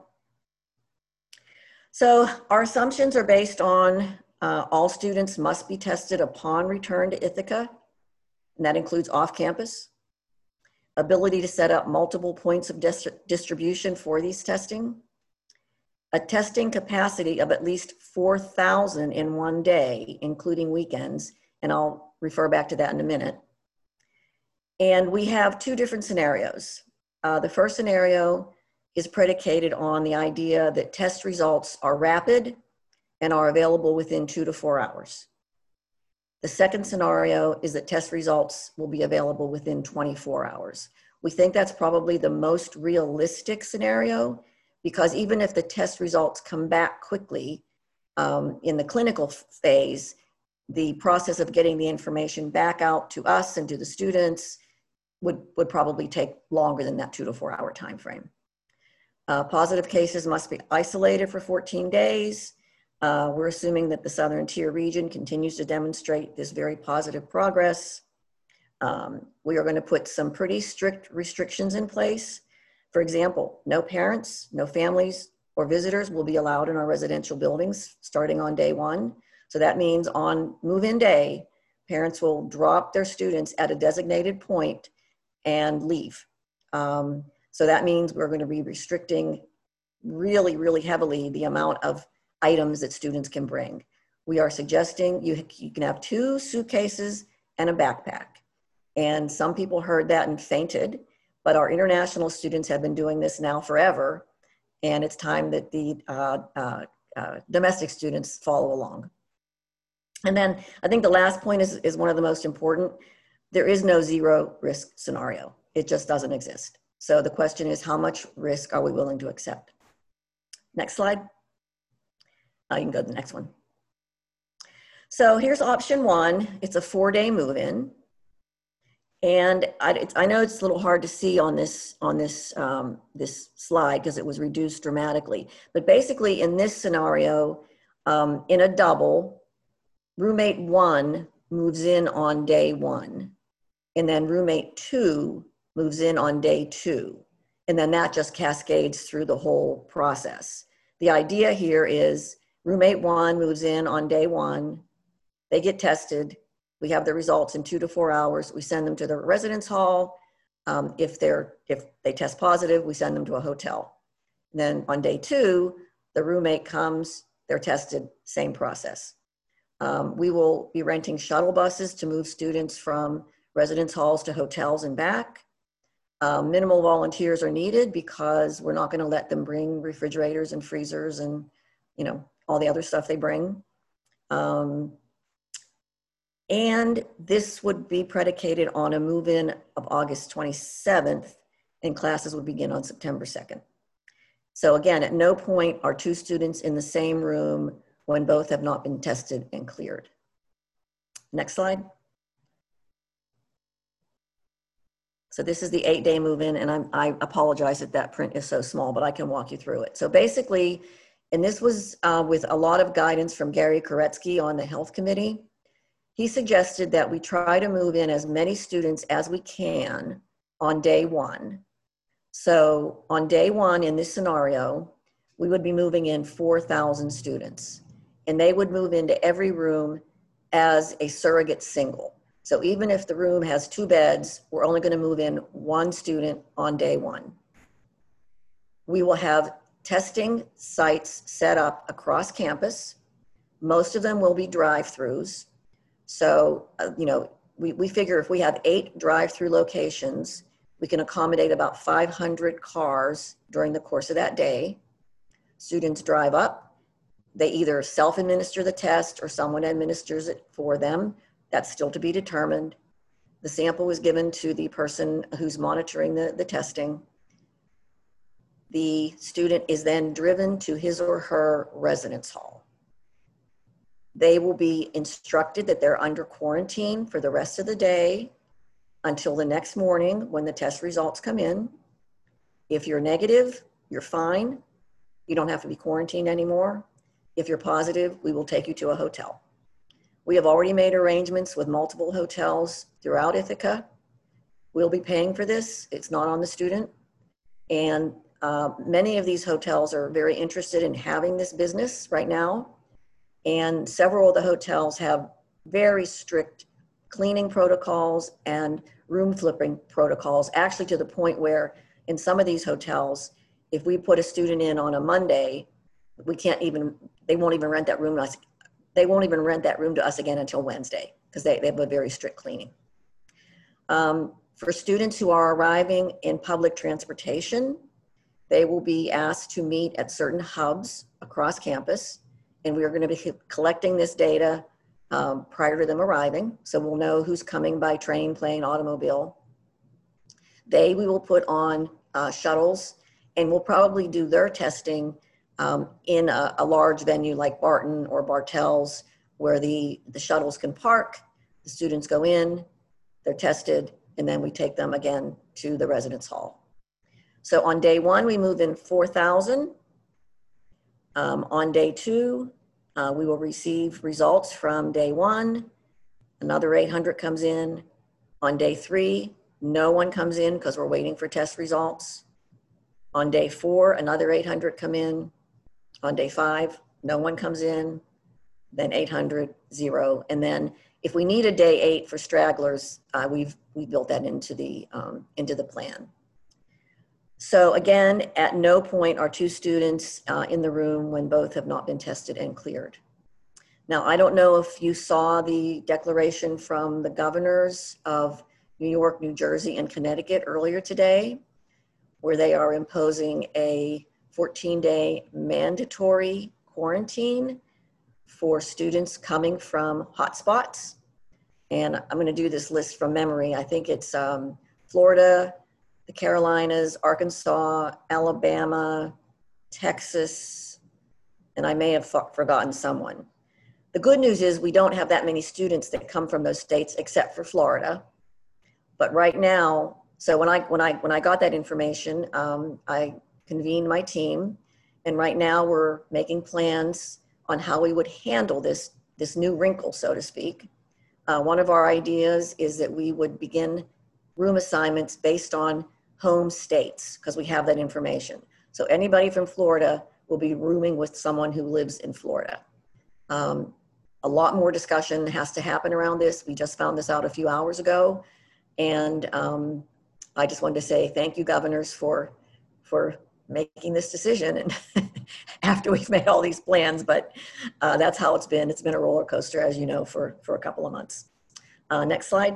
So our assumptions are based on all students must be tested upon return to Ithaca, and that includes off-campus. Ability to set up multiple points of distribution for these testing. A testing capacity of at least 4,000 in one day, including weekends, and I'll refer back to that in a minute. And we have 2 different scenarios. The first scenario is predicated on the idea that test results are rapid and are available within 2 to 4 hours. The second scenario is that test results will be available within 24 hours. We think that's probably the most realistic scenario, because even if the test results come back quickly in the clinical phase, the process of getting the information back out to us and to the students would probably take longer than that 2 to 4 hour time frame. Positive cases must be isolated for 14 days. We're assuming that the Southern Tier region continues to demonstrate this very positive progress. We are going to put some pretty strict restrictions in place. For example, no parents, no families, or visitors will be allowed in our residential buildings starting on day 1. So that means on move-in day, parents will drop their students at a designated point and leave. So that means we're going to be restricting really, really heavily the amount of items that students can bring. We are suggesting you can have 2 suitcases and a backpack. And some people heard that and fainted, but our international students have been doing this now forever, and it's time that the domestic students follow along. And then I think the last point is one of the most important. There is no zero risk scenario. It just doesn't exist. So the question is, how much risk are we willing to accept? Next slide. You can go to the next one. So here's option one. It's a 4-day move-in. And I know it's a little hard to see on this slide because it was reduced dramatically. But basically in this scenario, in a double, roommate 1 moves in on day 1. And then roommate 2 moves in on day 2. And then that just cascades through the whole process. The idea here is roommate 1 moves in on day 1. They get tested. We have the results in 2 to 4 hours. We send them to the residence hall. If they test positive, we send them to a hotel. And then on day 2, the roommate comes, they're tested, same process. We will be renting shuttle buses to move students from residence halls to hotels and back. Minimal volunteers are needed because we're not going to let them bring refrigerators and freezers and, you know, all the other stuff they bring. And this would be predicated on a move-in of August 27th, and classes would begin on September 2nd. So again, at no point are 2 students in the same room when both have not been tested and cleared. Next slide. So this is the 8-day move-in, and I apologize that that print is so small, but I can walk you through it. So basically, and this was with a lot of guidance from Gary Koretsky on the health committee. He suggested that we try to move in as many students as we can on day 1. So on day 1 in this scenario, we would be moving in 4,000 students, and they would move into every room as a surrogate single. So even if the room has 2 beds, we're only going to move in 1 student on day 1. We will have testing sites set up across campus. Most of them will be drive-throughs. So, you know, we figure if we have 8 drive-through locations, we can accommodate about 500 cars during the course of that day. Students drive up. They either self-administer the test or someone administers it for them. That's still to be determined. The sample was given to the person who's monitoring the testing. The student is then driven to his or her residence hall. They will be instructed that they're under quarantine for the rest of the day until the next morning when the test results come in. If you're negative, you're fine. You don't have to be quarantined anymore. If you're positive, we will take you to a hotel. We have already made arrangements with multiple hotels throughout Ithaca. We'll be paying for this. It's not on the student. And many of these hotels are very interested in having this business right now. And several of the hotels have very strict cleaning protocols and room flipping protocols, actually to the point where in some of these hotels, if we put a student in on a Monday, they won't even rent that room to us. They won't even rent that room to us again until Wednesday because they have a very strict cleaning. For students who are arriving in public transportation, they will be asked to meet at certain hubs across campus. And we are going to be collecting this data prior to them arriving. So we'll know who's coming by train, plane, automobile. We will put on shuttles, and we'll probably do their testing in a large venue like Barton or Bartels, where the shuttles can park, the students go in, they're tested, and then we take them again to the residence hall. So on day 1, we move in 4,000. On day 2, we will receive results from day 1. Another 800 comes in. On day 3, no one comes in because we're waiting for test results. On day 4, another 800 come in. On day 5, no one comes in. Then 800, 0. And then if we need a day 8 for stragglers, we've built that into the plan. So again, at no point are 2 students in the room when both have not been tested and cleared. Now, I don't know if you saw the declaration from the governors of New York, New Jersey, and Connecticut earlier today, where they are imposing a 14-day mandatory quarantine for students coming from hotspots. And I'm going to do this list from memory. I think it's Florida, the Carolinas, Arkansas, Alabama, Texas, and I may have forgotten someone. The good news is we don't have that many students that come from those states except for Florida. But right now, so when I got that information, I convened my team, and right now we're making plans on how we would handle this new wrinkle, so to speak. One of our ideas is that we would begin room assignments based on home states, because we have that information. So anybody from Florida will be rooming with someone who lives in Florida. A lot more discussion has to happen around this. We just found this out a few hours ago. And I just wanted to say thank you, governors, for making this decision and after we've made all these plans, but that's how it's been. It's been a roller coaster, as you know, for a couple of months. Next slide.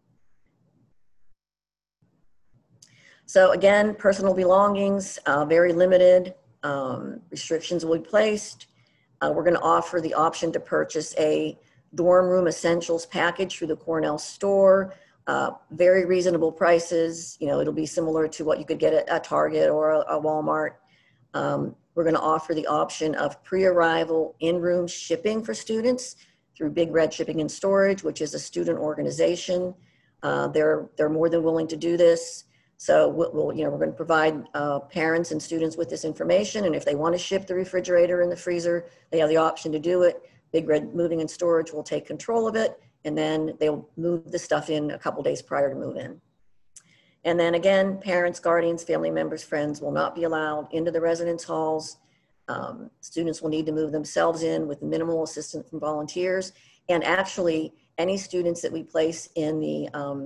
So again, personal belongings, very limited. Restrictions will be placed. We're going to offer the option to purchase a dorm room essentials package through the Cornell store. Very reasonable prices. You know, it'll be similar to what you could get at Target or a Walmart. We're going to offer the option of pre-arrival in-room shipping for students through Big Red Shipping and Storage, which is a student organization. They're more than willing to do this. So we're going to provide parents and students with this information, and if they want to ship the refrigerator and the freezer, they have the option to do it. Big Red Moving and Storage will take control of it, and then they'll move the stuff in a couple days prior to move in. And then again, parents, guardians, family members, friends will not be allowed into the residence halls. Students will need to move themselves in with minimal assistance from volunteers. And actually, any students that we place in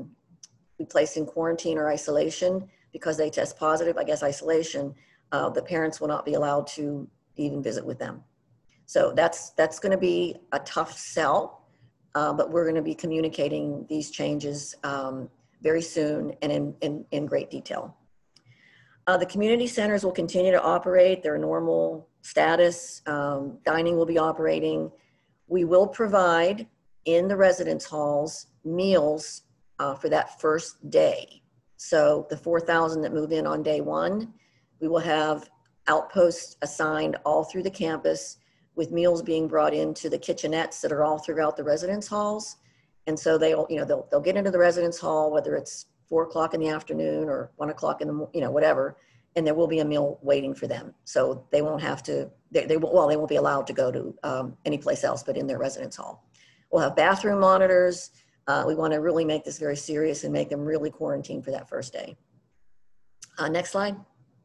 quarantine or isolation because they test positive, I guess isolation, the parents will not be allowed to even visit with them. So that's going to be a tough sell, but we're going to be communicating these changes very soon and in great detail. The community centers will continue to operate their normal status. Dining will be operating. We will provide in the residence halls meals for that first day. So the 4,000 that move in on day one, we will have outposts assigned all through the campus with meals being brought into the kitchenettes that are all throughout the residence halls. And so they'll get into the residence hall, whether it's 4 o'clock in the afternoon or 1 o'clock in the, whatever, and there will be a meal waiting for them. So they won't have to, they won't be allowed to go to any place else but in their residence hall. We'll have bathroom monitors. We want to really make this very serious and make them really quarantine for that first day. Next slide.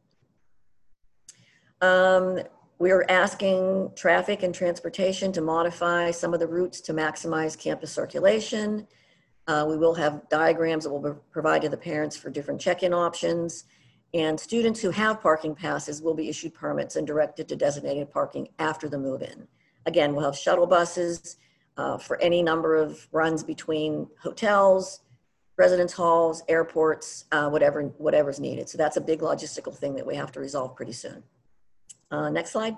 We are asking traffic and transportation to modify some of the routes to maximize campus circulation. We will have diagrams that will provide to the parents for different check-in options. And students who have parking passes will be issued permits and directed to designated parking after the move-in. Again, we'll have shuttle buses for any number of runs between hotels, residence halls, airports, whatever's needed. So that's a big logistical thing that we have to resolve pretty soon. Next slide.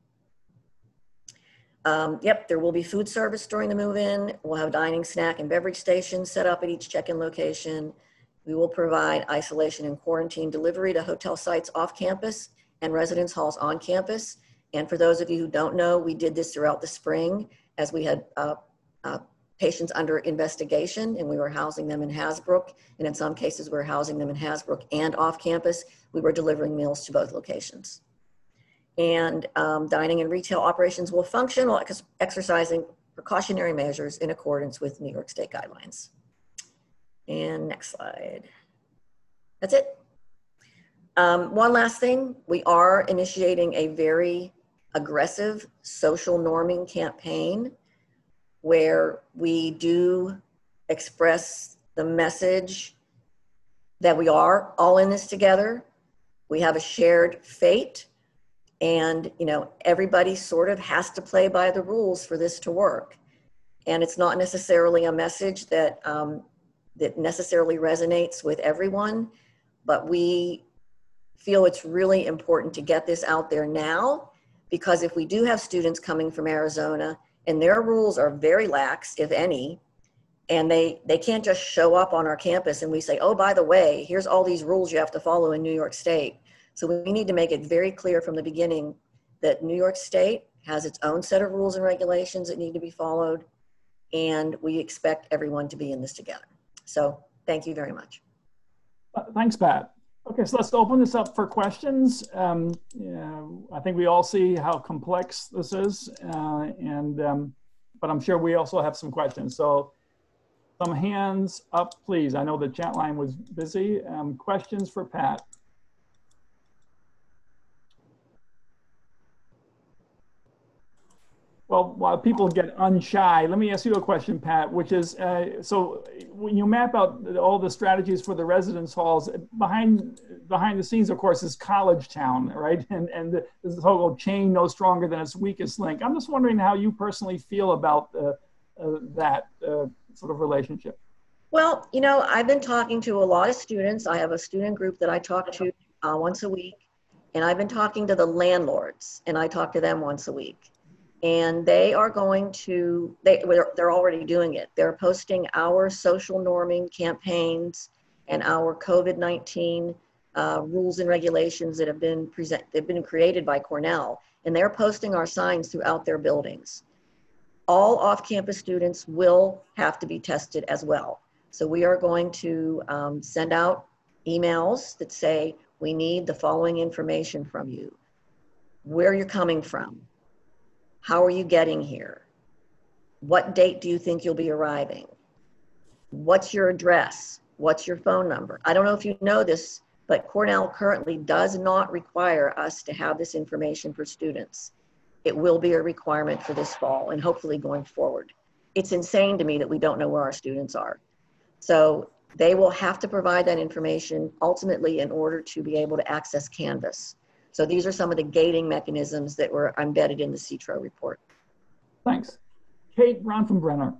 Yep, there will be food service during the move-in. We'll have dining, snack, and beverage stations set up at each check-in location. We will provide isolation and quarantine delivery to hotel sites off campus and residence halls on campus. And for those of you who don't know, we did this throughout the spring as we had patients under investigation, and we were housing them in Hasbrook. And in some cases, we were housing them in Hasbrook and off campus. We were delivering meals to both locations. And dining and retail operations will function while exercising precautionary measures in accordance with New York State guidelines. And next slide. That's it. One last thing, we are initiating a very aggressive social norming campaign where we do express the message that we are all in this together. We have a shared fate. And, everybody sort of has to play by the rules for this to work. And it's not necessarily a message that, that necessarily resonates with everyone, but we feel it's really important to get this out there now, because if we do have students coming from Arizona and their rules are very lax, if any, and they can't just show up on our campus and we say, oh, by the way, here's all these rules you have to follow in New York State. So we need to make it very clear from the beginning that New York State has its own set of rules and regulations that need to be followed, and we expect everyone to be in this together. So thank you very much. Thanks, Pat. Okay, so let's open this up for questions. Yeah, I think we all see how complex this is, but I'm sure we also have some questions. So some hands up, please. I know the chat line was busy. Questions for Pat? Well, while people get unshy, let me ask you a question, Pat, which is, so when you map out all the strategies for the residence halls, behind the scenes, of course, is College Town, right? And the whole chain no stronger than its weakest link. I'm just wondering how you personally feel about that sort of relationship. Well, you know, I've been talking to a lot of students. I have a student group that I talk to once a week, and I've been talking to the landlords, and I talk to them once a week. And they are going to, they're already doing it. They're posting our social norming campaigns and our COVID-19 rules and regulations that have been they've been created by Cornell, and they're posting our signs throughout their buildings. All off-campus students will have to be tested as well. So we are going to send out emails that say, we need the following information from you: where you're coming from, how are you getting here, what date do you think you'll be arriving, what's your address, what's your phone number. I don't know if you know this, but Cornell currently does not require us to have this information for students. It will be a requirement for this fall and hopefully going forward. It's insane to me that we don't know where our students are. So they will have to provide that information ultimately in order to be able to access Canvas. So these are some of the gating mechanisms that were embedded in the CITRO report. Thanks. Kate Bronfenbrenner.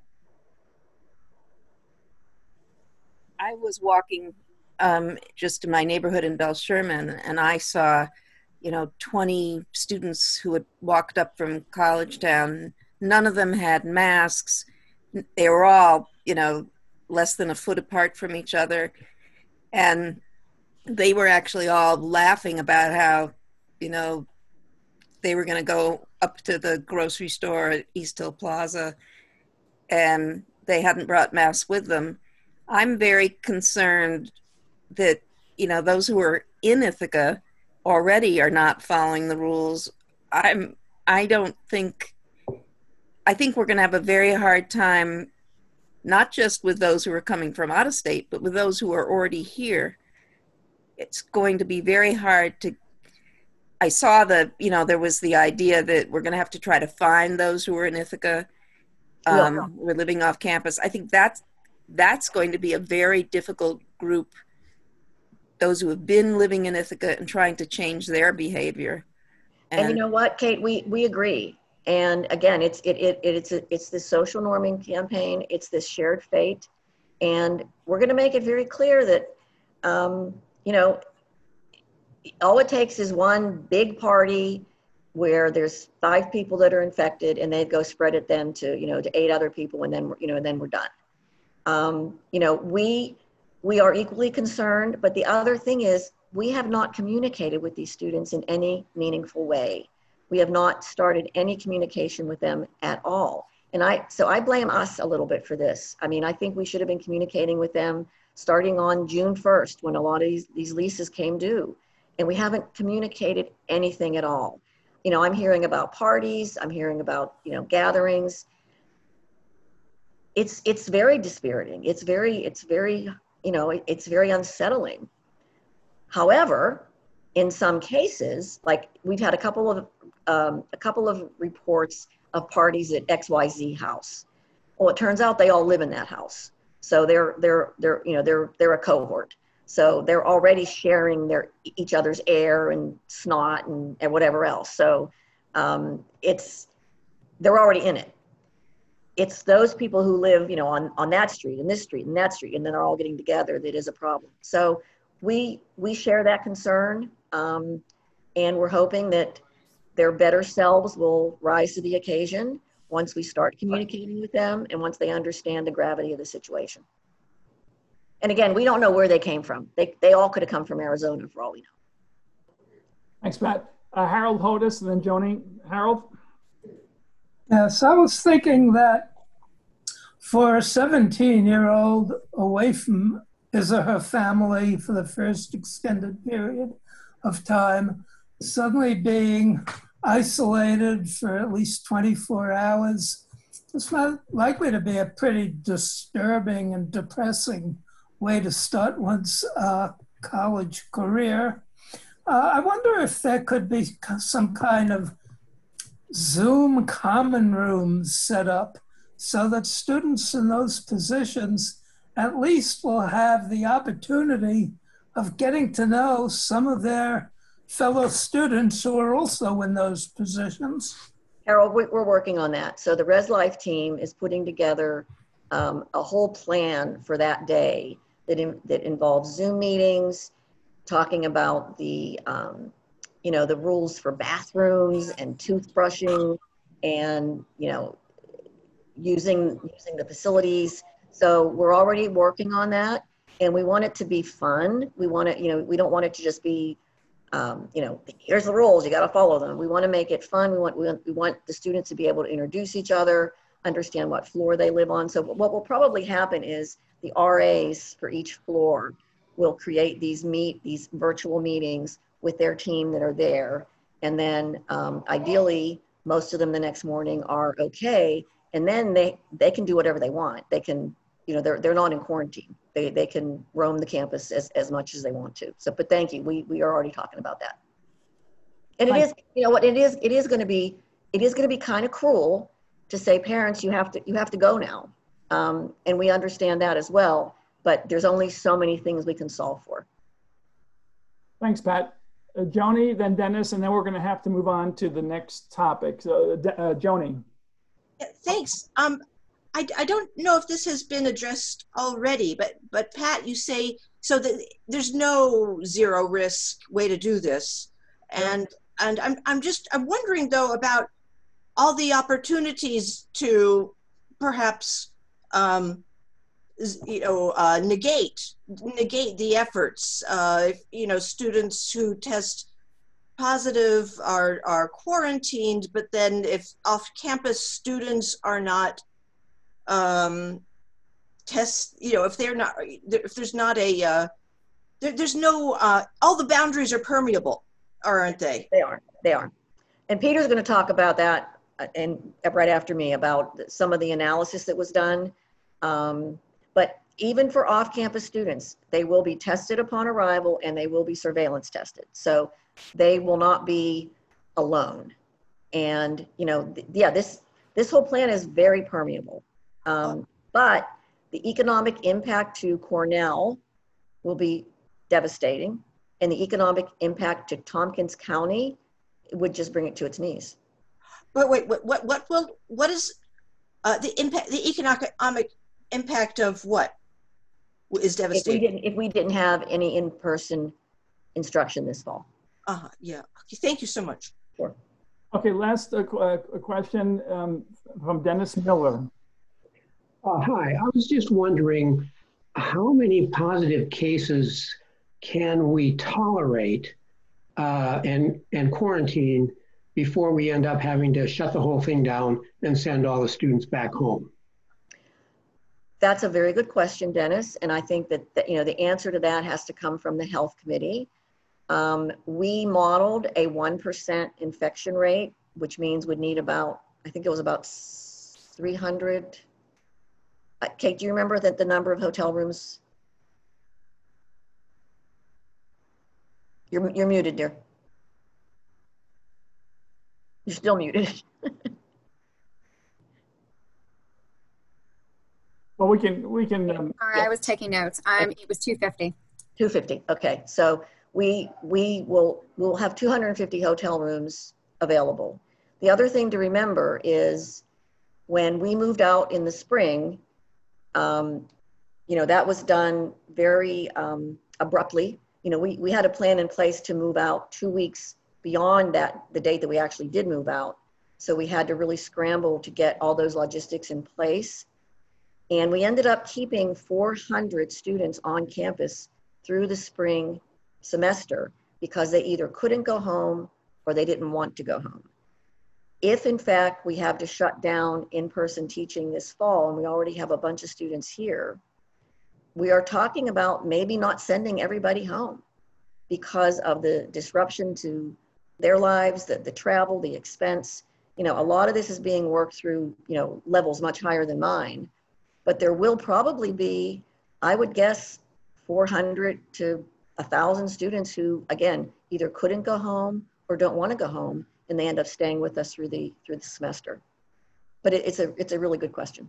I was walking just in my neighborhood in Bell Sherman, and I saw, 20 students who had walked up from College Town. None of them had masks. They were all, less than a foot apart from each other. And they were actually all laughing about how, they were going to go up to the grocery store at East Hill Plaza, and they hadn't brought masks with them. I'm very concerned that, those who are in Ithaca already are not following the rules. I think we're going to have a very hard time, not just with those who are coming from out of state, but with those who are already here. It's going to be very hard to, I saw that, there was the idea that we're going to have to try to find those who are in Ithaca, we're living off campus. I think that's going to be a very difficult group, those who have been living in Ithaca and trying to change their behavior. And you know what, Kate, we agree. And again, it's this social norming campaign. It's this shared fate. And we're going to make it very clear that, all it takes is one big party where there's 5 people that are infected, and they go spread it then to, to 8 other people, and then, and then we're done. We are equally concerned, but the other thing is we have not communicated with these students in any meaningful way. We have not started any communication with them at all. So I blame us a little bit for this. I mean, I think we should have been communicating with them starting on June 1st when a lot of these leases came due. And we haven't communicated anything at all. I'm hearing about parties, I'm hearing about, gatherings. It's very dispiriting. It's very, it's very unsettling. However, in some cases, like we've had a couple of reports of parties at XYZ house. Well, it turns out they all live in that house. So they're a cohort. So they're already sharing each other's air and snot and whatever else. So they're already in it. It's those people who live, on that street and this street and that street, and then are all getting together that is a problem. So we share that concern, and we're hoping that their better selves will rise to the occasion. once we start communicating with them and once they understand the gravity of the situation. And again, we don't know where they came from. They all could have come from Arizona for all we know. Thanks, Pat. Harold Hodis and then Joni. Harold? Yes, I was thinking that for a 17-year-old away from his or her family for the first extended period of time, suddenly being isolated for at least 24 hours, it's not likely to be a pretty disturbing and depressing way to start one's college career. I wonder if there could be some kind of Zoom common rooms set up so that students in those positions at least will have the opportunity of getting to know some of their fellow students who are also in those positions. Harold, we're working on that. So the Res Life team is putting together a whole plan for that day that involves Zoom meetings, talking about the the rules for bathrooms and toothbrushing, and using the facilities. So we're already working on that, and we want it to be fun. We want it, we don't want it to just be, here's the rules, you got to follow them. We want to make it fun. We want the students to be able to introduce each other, understand what floor they live on. So what will probably happen is the RAs for each floor will create these virtual meetings with their team that are there. And then ideally, most of them the next morning are okay. And then they can do whatever they want. They can, they're not in quarantine. They can roam the campus as much as they want to. So, but thank you. We are already talking about that. And it is, it is going to be kind of cruel to say, parents, you have to go now. And we understand that as well, but there's only so many things we can solve for. Thanks, Pat. Joni, then Dennis, and then we're going to have to move on to the next topic. So, Joni. Thanks. I don't know if this has been addressed already, but Pat, you say so that there's no zero risk way to do this, and I'm wondering though about all the opportunities to perhaps negate the efforts. Students who test positive are quarantined, but then if off-campus students are not if there's not there's no all the boundaries are permeable, aren't they? They are. And Peter's going to talk about that and right after me about some of the analysis that was done. But even for off-campus students, they will be tested upon arrival and they will be surveillance tested. So they will not be alone. And, this whole plan is very permeable. But the economic impact to Cornell will be devastating. And the economic impact to Tompkins County would just bring it to its knees. But wait, what is the impact, the economic impact of what is devastating? If we didn't have any in-person instruction this fall. Yeah. Okay, thank you so much. Sure. Okay, last question from Dennis Miller. Hi, I was just wondering how many positive cases can we tolerate and quarantine before we end up having to shut the whole thing down and send all the students back home? That's a very good question, Dennis. And I think that the answer to that has to come from the health committee. We modeled a 1% infection rate, which means we'd need about, I think it was about 300. Kate, do you remember the number of hotel rooms? You're muted, dear. You're still muted. Well, we can. Sorry, I was taking notes. It was 250. 250. Okay, so we'll have 250 hotel rooms available. The other thing to remember is when we moved out in the spring, that was done very abruptly. We had a plan in place to move out 2 weeks beyond the date that we actually did move out. So we had to really scramble to get all those logistics in place. And we ended up keeping 400 students on campus through the spring semester because they either couldn't go home or they didn't want to go home. If in fact we have to shut down in-person teaching this fall, and we already have a bunch of students here, we are talking about maybe not sending everybody home because of the disruption to their lives, the travel, the expense. You know, a lot of this is being worked through, you know, levels much higher than mine, but there will probably be, I would guess, 400 to 1,000 students who, again, either couldn't go home or don't want to go home, and they end up staying with us through the semester. But it's a really good question.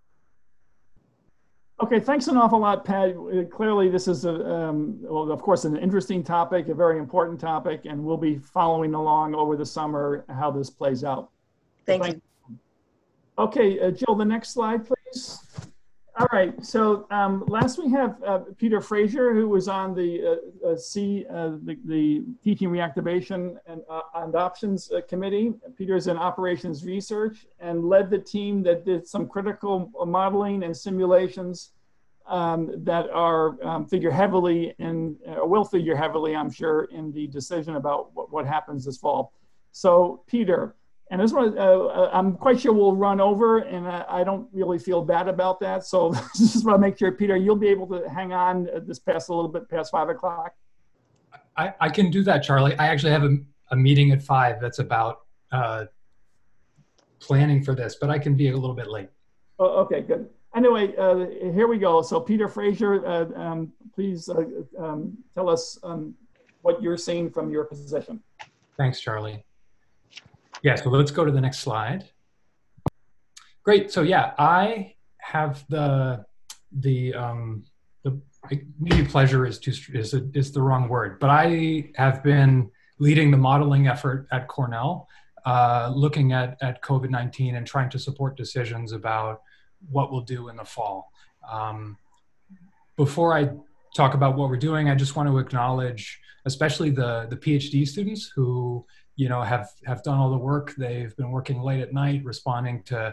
Okay, thanks an awful lot, Pat. Clearly, this is, well, of course, an interesting topic, a very important topic, and we'll be following along over the summer how this plays out. Thank you. Okay, Jill, the next slide, please. All right, so last we have Peter Frazier, who was on the the Teaching Reactivation and Options Committee. Peter's in Operations Research and led the team that did some critical modeling and simulations that are figure heavily in, will figure heavily, I'm sure, in the decision about what happens this fall. So Peter, and this one, I'm quite sure we'll run over, and I don't really feel bad about that. So just want to make sure, Peter, you'll be able to hang on this past a little bit past 5 o'clock. I can do that, Charlie. I actually have a meeting at 5 that's about planning for this, but I can be a little bit late. Oh, okay, good. Anyway, here we go. So Peter Frazier, please tell us what you're seeing from your position. Thanks, Charlie. Yeah, so let's go to the next slide. Great, so yeah, I have maybe pleasure is the wrong word, but I have been leading the modeling effort at Cornell, looking at COVID-19 and trying to support decisions about what we'll do in the fall. Before I talk about what we're doing, I just want to acknowledge especially the PhD students who have done all the work. They've been working late at night, responding to,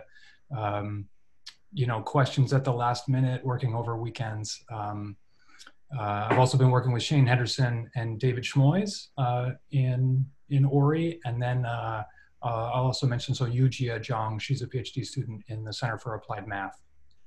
questions at the last minute, working over weekends. I've also been working with Shane Henderson and David Schmoys in Ori. And then I'll also mention, Yujia Zhang, she's a PhD student in the Center for Applied Math.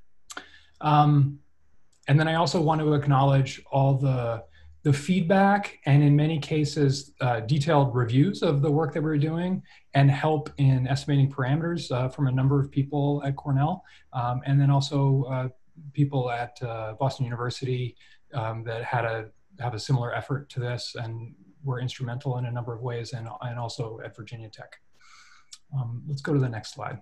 And then I also want to acknowledge all the feedback and in many cases detailed reviews of the work that we're doing and help in estimating parameters from a number of people at Cornell, and then also people at Boston University that have a similar effort to this and were instrumental in a number of ways, and also at Virginia Tech. Let's go to the next slide.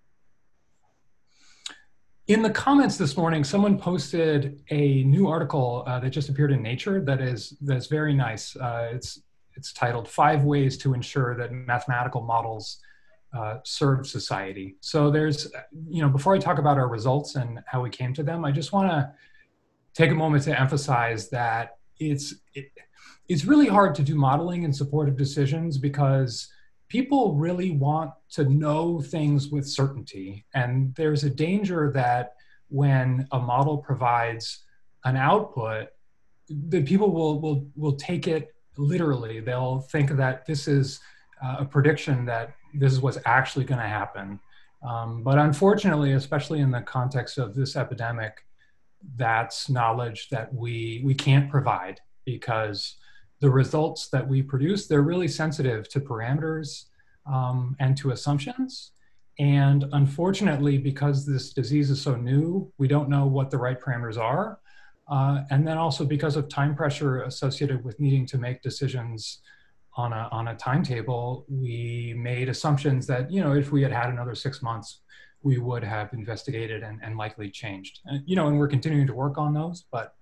In the comments this morning, someone posted a new article that just appeared in Nature that's very nice. It's titled 5 Ways to Ensure That Mathematical Models Serve Society. So there's, before I talk about our results and how we came to them, I just want to take a moment to emphasize that it's really hard to do modeling in support of decisions because people really want to know things with certainty. And there's a danger that when a model provides an output, the people will take it literally. They'll think that this is a prediction, that this is what's actually going to happen. But unfortunately, especially in the context of this epidemic, that's knowledge that we can't provide, because the results that we produce, they're really sensitive to parameters and to assumptions. And unfortunately, because this disease is so new, we don't know what the right parameters are. And then also because of time pressure associated with needing to make decisions on a timetable, we made assumptions that, if we had another 6 months, we would have investigated and likely changed. And we're continuing to work on those, but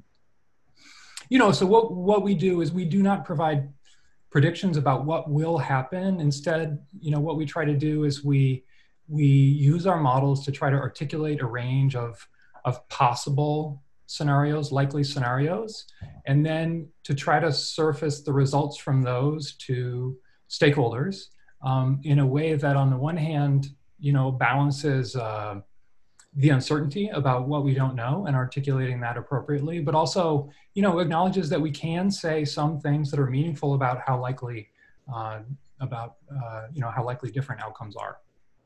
so what we do is we do not provide predictions about what will happen. Instead, what we try to do is we use our models to try to articulate a range of possible scenarios, likely scenarios, and then to try to surface the results from those to stakeholders in a way that on the one hand, balances the uncertainty about what we don't know and articulating that appropriately, but also, acknowledges that we can say some things that are meaningful about how likely, how likely different outcomes are.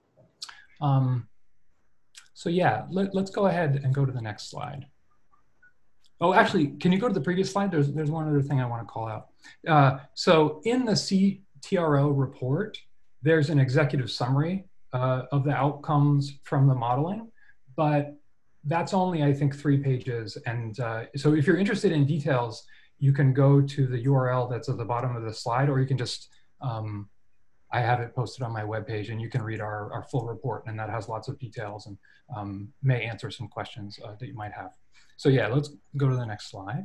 So yeah, let's go ahead and go to the next slide. Oh, actually, can you go to the previous slide? There's one other thing I want to call out. So in the CTRO report, there's an executive summary of the outcomes from the modeling, but that's only, I think, 3 pages. And so if you're interested in details, you can go to the URL that's at the bottom of the slide, or you can just, I have it posted on my webpage, and you can read our full report, and that has lots of details and may answer some questions that you might have. So yeah, let's go to the next slide.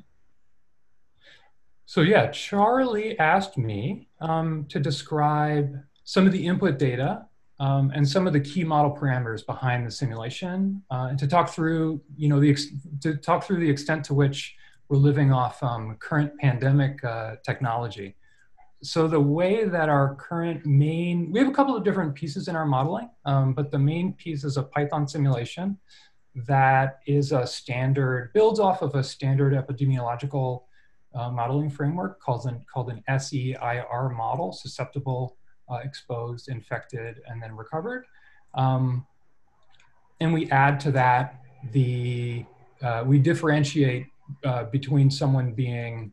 So yeah, Charlie asked me to describe some of the input data and some of the key model parameters behind the simulation, and to talk through, the extent to which we're living off current pandemic technology. So the way that our current we have a couple of different pieces in our modeling, but the main piece is a Python simulation that is builds off of a standard epidemiological modeling framework called an SEIR model: susceptible, exposed, infected, and then recovered. And we add to that we differentiate between someone being,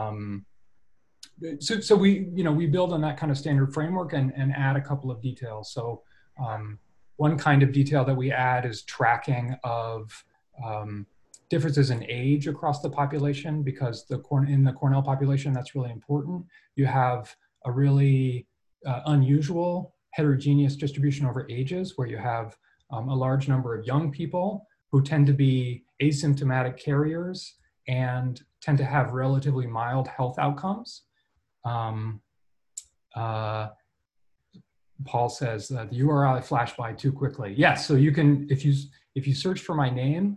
so we build on that kind of standard framework and add a couple of details. So one kind of detail that we add is tracking of differences in age across the population, because in the Cornell population, that's really important. You have a really unusual heterogeneous distribution over ages, where you have a large number of young people who tend to be asymptomatic carriers and tend to have relatively mild health outcomes. Paul says that the URL flashed by too quickly. Yes, so you can, if you search for my name,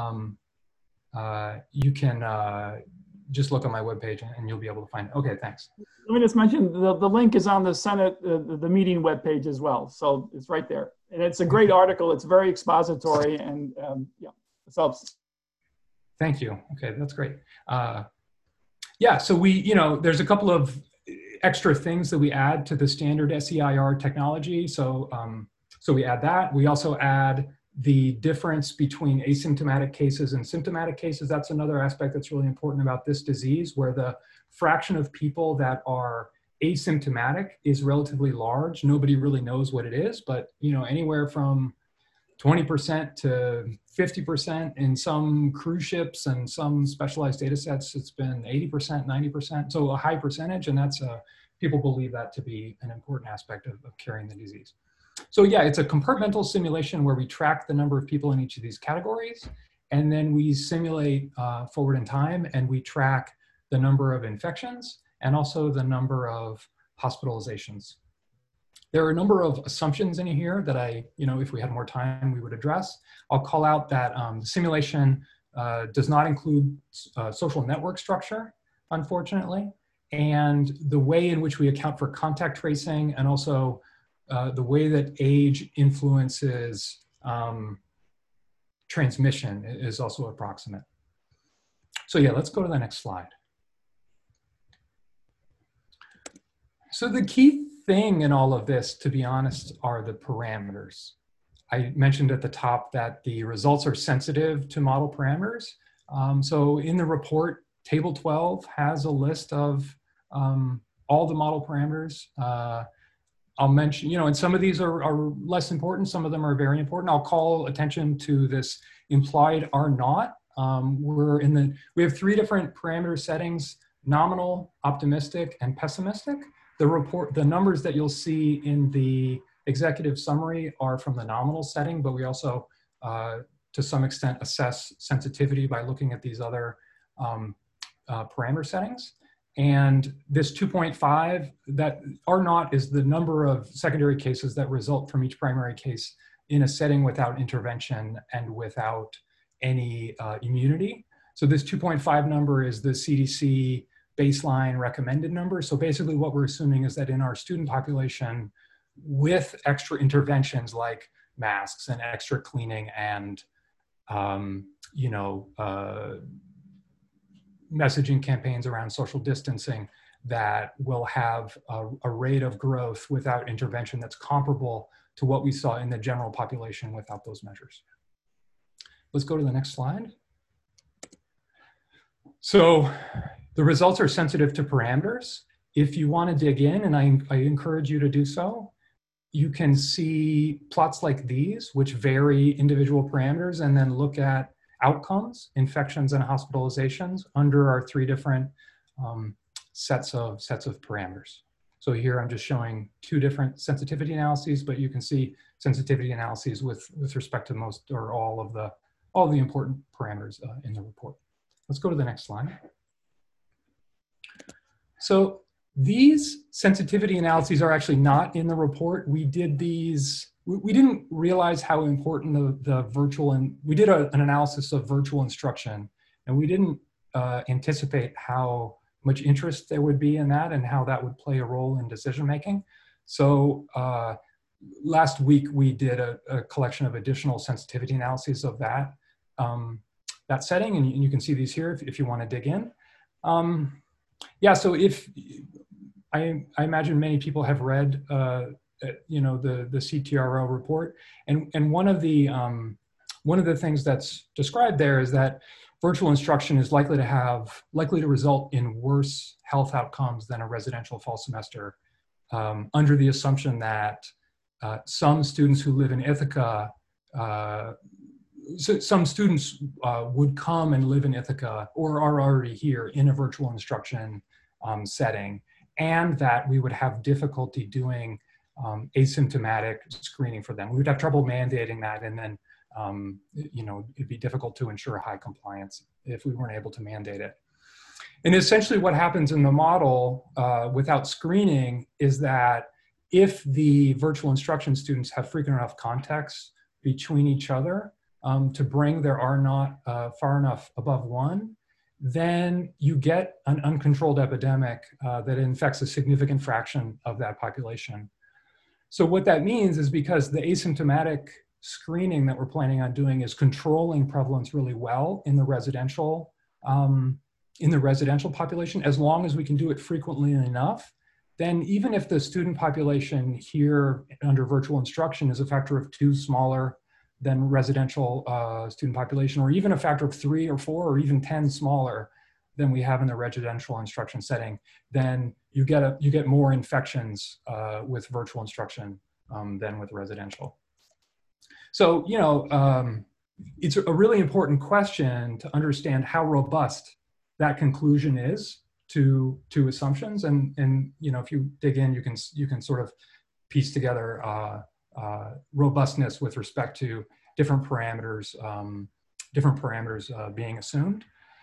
you can just look on my webpage and you'll be able to find it. Okay, thanks. Let me just mention the link is on the Senate, the meeting webpage as well. So it's right there. And it's a great article. It's very expository, and yeah, it helps. Thank you. Okay, that's great. Yeah, so there's a couple of extra things that we add to the standard SEIR technology. So, so we add that. We also add the difference between asymptomatic cases and symptomatic cases. That's another aspect that's really important about this disease, where the fraction of people that are asymptomatic is relatively large. Nobody really knows what it is, but anywhere from 20% to 50% in some cruise ships and some specialized data sets, it's been 80%, 90%, so a high percentage, and that's people believe that to be an important aspect of carrying the disease. So yeah, it's a compartmental simulation where we track the number of people in each of these categories, and then we simulate forward in time, and we track the number of infections and also the number of hospitalizations. There are a number of assumptions in here that if we had more time, we would address. I'll call out that the simulation does not include social network structure, unfortunately, and the way in which we account for contact tracing, and also the way that age influences transmission is also approximate. So yeah, let's go to the next slide. So the key thing in all of this, to be honest, are the parameters. I mentioned at the top that the results are sensitive to model parameters. So in the report, table 12 has a list of all the model parameters. I'll mention, and some of these are less important, some of them are very important. I'll call attention to this implied R naught. We have 3 different parameter settings: nominal, optimistic, and pessimistic. The numbers that you'll see in the executive summary are from the nominal setting, but we also, to some extent, assess sensitivity by looking at these other parameter settings. And this 2.5, that R naught is the number of secondary cases that result from each primary case in a setting without intervention and without any immunity. So this 2.5 number is the CDC baseline recommended numbers. So basically what we're assuming is that in our student population, with extra interventions like masks and extra cleaning and messaging campaigns around social distancing, that will have a rate of growth without intervention that's comparable to what we saw in the general population without those measures. Let's go to the next slide. So the results are sensitive to parameters. If you want to dig in, and I encourage you to do so, you can see plots like these, which vary individual parameters and then look at outcomes, infections and hospitalizations under our three different sets of parameters. So here I'm just showing two different sensitivity analyses, but you can see sensitivity analyses with respect to most or all of the important parameters in the report. Let's go to the next slide. So these sensitivity analyses are actually not in the report. We did these, we didn't realize how important the virtual, and we did an analysis of virtual instruction, and we didn't anticipate how much interest there would be in that and how that would play a role in decision making. So last week we did a collection of additional sensitivity analyses of that, that setting, and you can see these here if you want to dig in. Yeah, so if I imagine many people have read, the CTRO report, and one of the things that's described there is that virtual instruction is likely to result in worse health outcomes than a residential fall semester, under the assumption that some students who live in Ithaca, so some students would come and live in Ithaca or are already here in a virtual instruction setting, and that we would have difficulty doing asymptomatic screening for them. We would have trouble mandating that, and then it'd be difficult to ensure high compliance if we weren't able to mandate it. And essentially what happens in the model without screening is that if the virtual instruction students have frequent enough contacts between each other to bring their R naught far enough above 1, then you get an uncontrolled epidemic that infects a significant fraction of that population. So what that means is, because the asymptomatic screening that we're planning on doing is controlling prevalence really well in the residential population, as long as we can do it frequently enough, then even if the student population here under virtual instruction is a factor of 2 smaller than residential student population, or even a factor of 3 or 4 or even 10 smaller than we have in the residential instruction setting, then you get more infections with virtual instruction than with residential. So, it's a really important question to understand how robust that conclusion is to assumptions. And if you dig in, you can sort of piece together robustness with respect to different parameters being assumed.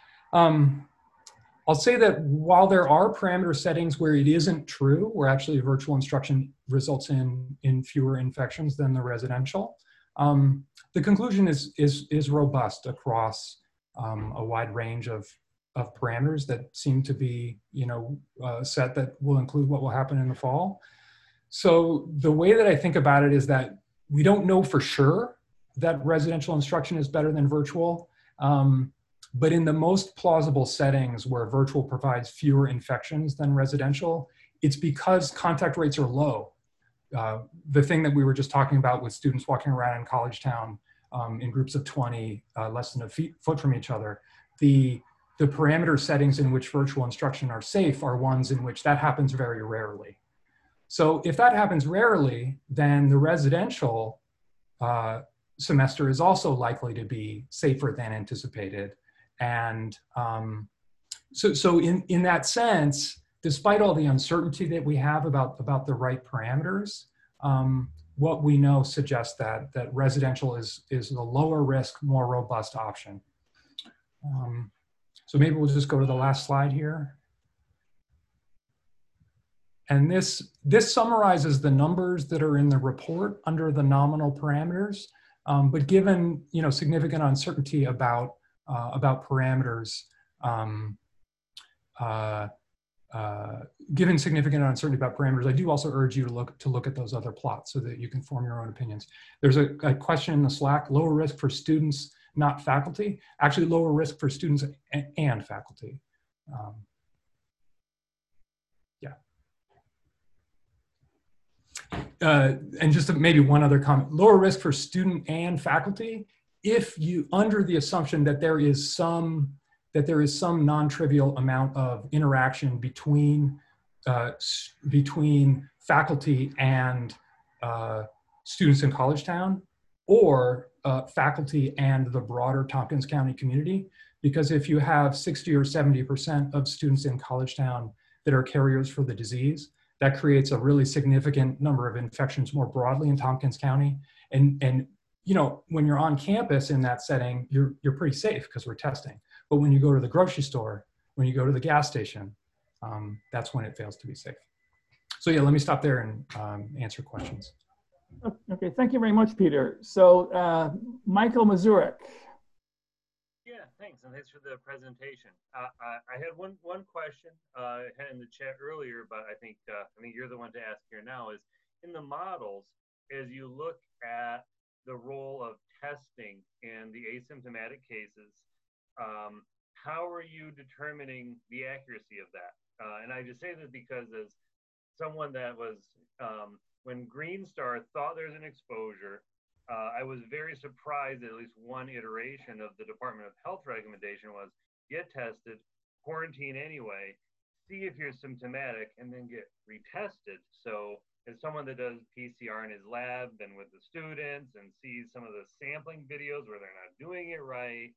I'll say that while there are parameter settings where it isn't true, where actually virtual instruction results in fewer infections than the residential, the conclusion is robust across a wide range of parameters that seem to be a set that will include what will happen in the fall. So the way that I think about it is that we don't know for sure that residential instruction is better than virtual, but in the most plausible settings where virtual provides fewer infections than residential, it's because contact rates are low. The thing that we were just talking about with students walking around in College Town in groups of 20, less than a foot from each other, the parameter settings in which virtual instruction are safe are ones in which that happens very rarely. So if that happens rarely, then the residential semester is also likely to be safer than anticipated. And so in that sense, despite all the uncertainty that we have about the right parameters, what we know suggests that residential is the lower risk, more robust option. So maybe we'll just go to the last slide here. And this summarizes the numbers that are in the report under the nominal parameters, but given significant uncertainty about parameters, given significant uncertainty about parameters, I do also urge you to look at those other plots so that you can form your own opinions. There's a question in the Slack: lower risk for students, not faculty. Actually, lower risk for students and faculty. And just maybe one other comment: lower risk for student and faculty if you, under the assumption that there is some non-trivial amount of interaction between faculty and students in College Town, or faculty and the broader Tompkins County community. Because if you have 60 or 70% of students in College Town that are carriers for the disease, that creates a really significant number of infections more broadly in Tompkins County. And you know, when you're on campus in that setting, you're pretty safe because we're testing. But when you go to the grocery store, when you go to the gas station, that's when it fails to be safe. So yeah, let me stop there and answer questions. Okay, thank you very much, Peter. So Michael Mazurek. Yeah, thanks, and thanks for the presentation. I had one question I had in the chat earlier, but I think you're the one to ask here now. Is in the models, as you look at the role of testing in the asymptomatic cases, how are you determining the accuracy of that? And I just say this because as someone that was, when Green Star thought there's an exposure, I was very surprised that at least one iteration of the Department of Health recommendation was get tested, quarantine anyway, see if you're symptomatic, and then get retested. So as someone that does PCR in his lab and with the students and sees some of the sampling videos where they're not doing it right,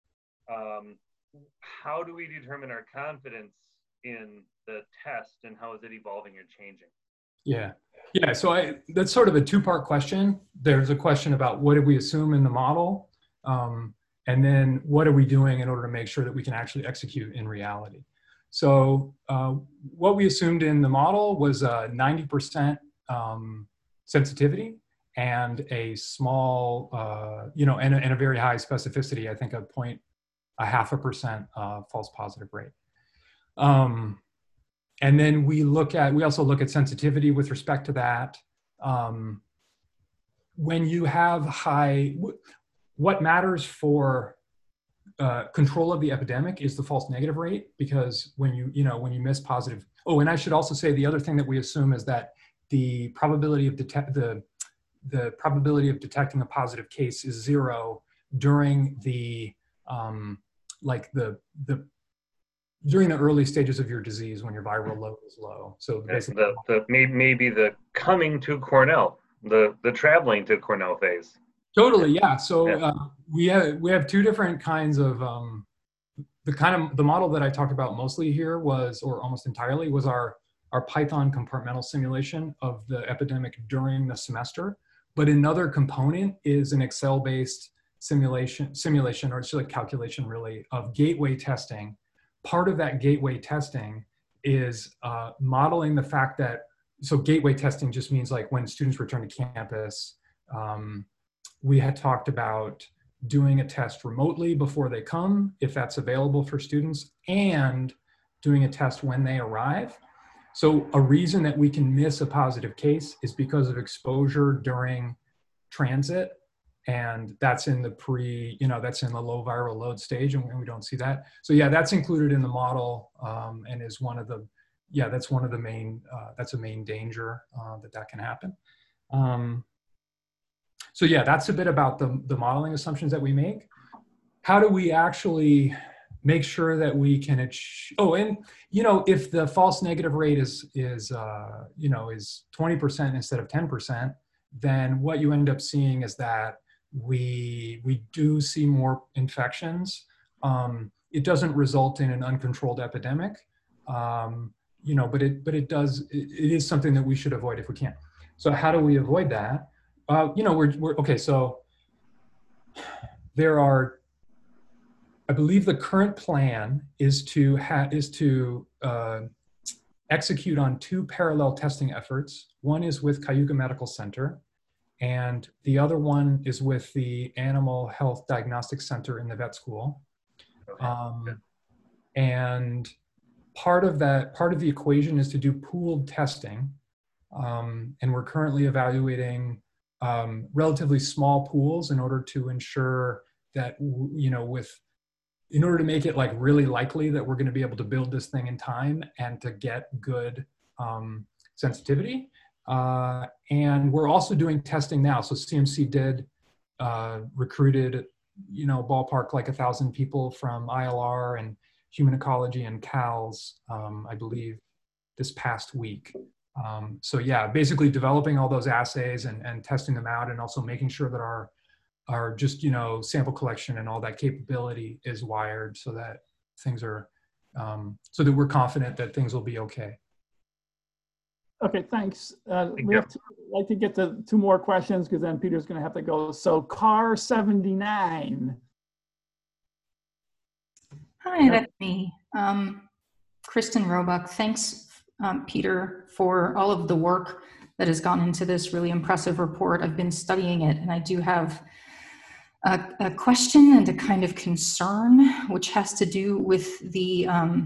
how do we determine our confidence in the test, and how is it evolving or changing? Yeah, so that's sort of a two-part question. There's a question about what did we assume in the model, and then what are we doing in order to make sure that we can actually execute in reality. So what we assumed in the model was 90% sensitivity and a small, you know, and a very high specificity, I think a 0.5% false positive rate. And then we also look at sensitivity with respect to that. When you have what matters for control of the epidemic is the false negative rate, because when you miss positive. Oh, and I should also say the other thing that we assume is that the probability of the probability of detecting a positive case is 0 during the during the early stages of your disease when your viral load is low. So basically, maybe the coming to Cornell, the traveling to Cornell phase. Totally, yeah. So we have two different kinds of the model that I talked about mostly here was, or almost entirely, was our Python compartmental simulation of the epidemic during the semester. But another component is an Excel-based simulation, or it's like calculation really, of gateway testing. Part of that gateway testing is modeling the fact that, so gateway testing just means like when students return to campus, we had talked about doing a test remotely before they come, if that's available for students, and doing a test when they arrive. So a reason that we can miss a positive case is because of exposure during transit. And that's in the that's in the low viral load stage, and we don't see that. So yeah, that's included in the model, and is one of the, that's one of the main, that's a main danger that can happen. So yeah, that's a bit about the modeling assumptions that we make. How do we actually make sure that we can achieve, and if the false negative rate is 20% instead of 10%, then what you end up seeing is that we do see more infections. It doesn't result in an uncontrolled epidemic, but it is something that we should avoid if we can. So how do we avoid that? Okay. So there are, I believe the current plan is to execute on 2 parallel testing efforts. One is with Cayuga Medical Center, and the other one is with the Animal Health Diagnostic Center in the vet school. And part of the equation is to do pooled testing. And we're currently evaluating relatively small pools in order to ensure that, you know, in order to make it like really likely that we're going to be able to build this thing in time and to get good sensitivity. And we're also doing testing now. So CMC recruited, you know, ballpark like 1,000 people from ILR and Human Ecology and CALS, I believe, this past week. So yeah, basically developing all those assays and testing them out, and also making sure that our just, you know, sample collection and all that capability is wired so that things are, so that we're confident that things will be okay. Okay, thanks. We have like to get to 2 more questions because then Peter's going to have to go. So Car 79. Hi, that's me. Kristen Roebuck. Thanks, Peter, for all of the work that has gone into this really impressive report. I've been studying it, and I do have a question and a kind of concern, which has to do with the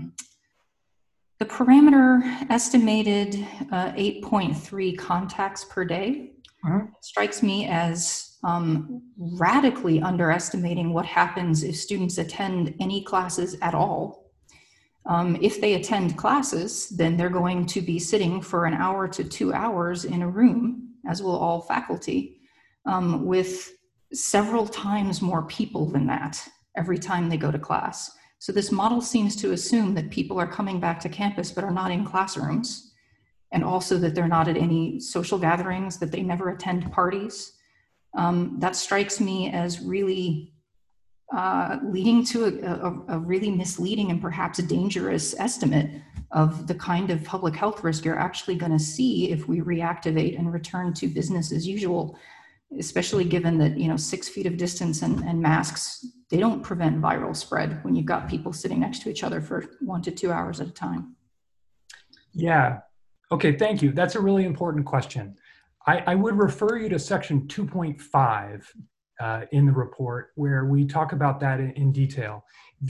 parameter estimated 8.3 contacts per day. Strikes me as radically underestimating what happens if students attend any classes at all. If they attend classes, then they're going to be sitting for 1 hour to 2 hours in a room, as will all faculty, with several times more people than that every time they go to class. So this model seems to assume that people are coming back to campus but are not in classrooms, and also that they're not at any social gatherings, that they never attend parties. That strikes me as really leading to a really misleading and perhaps dangerous estimate of the kind of public health risk you're actually going to see if we reactivate and return to business as usual, especially given that, you know, 6 feet of distance and masks, they don't prevent viral spread when you've got people sitting next to each other for 1 to 2 hours at a time. Yeah. Okay, thank you. That's a really important question. I would refer you to section 2.5 in the report, where we talk about that in detail.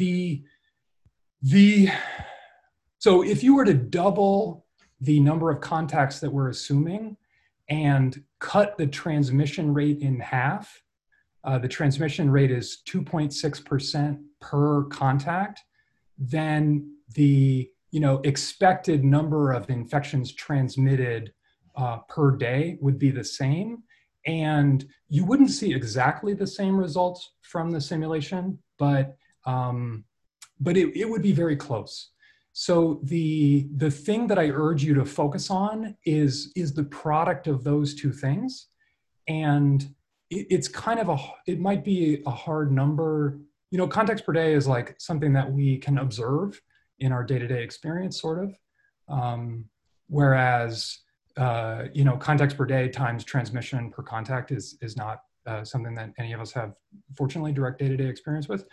So if you were to double the number of contacts that we're assuming and cut the transmission rate in half, the transmission rate is 2.6% per contact, then the, you know, expected number of infections transmitted per day would be the same. And you wouldn't see exactly the same results from the simulation, but it would be very close. So the thing that I urge you to focus on is the product of those 2 things. And it's kind of it might be a hard number. You know, contacts per day is like something that we can observe in our day-to-day experience, sort of. Whereas, you know, contacts per day times transmission per contact is not something that any of us have, fortunately, direct day-to-day experience with.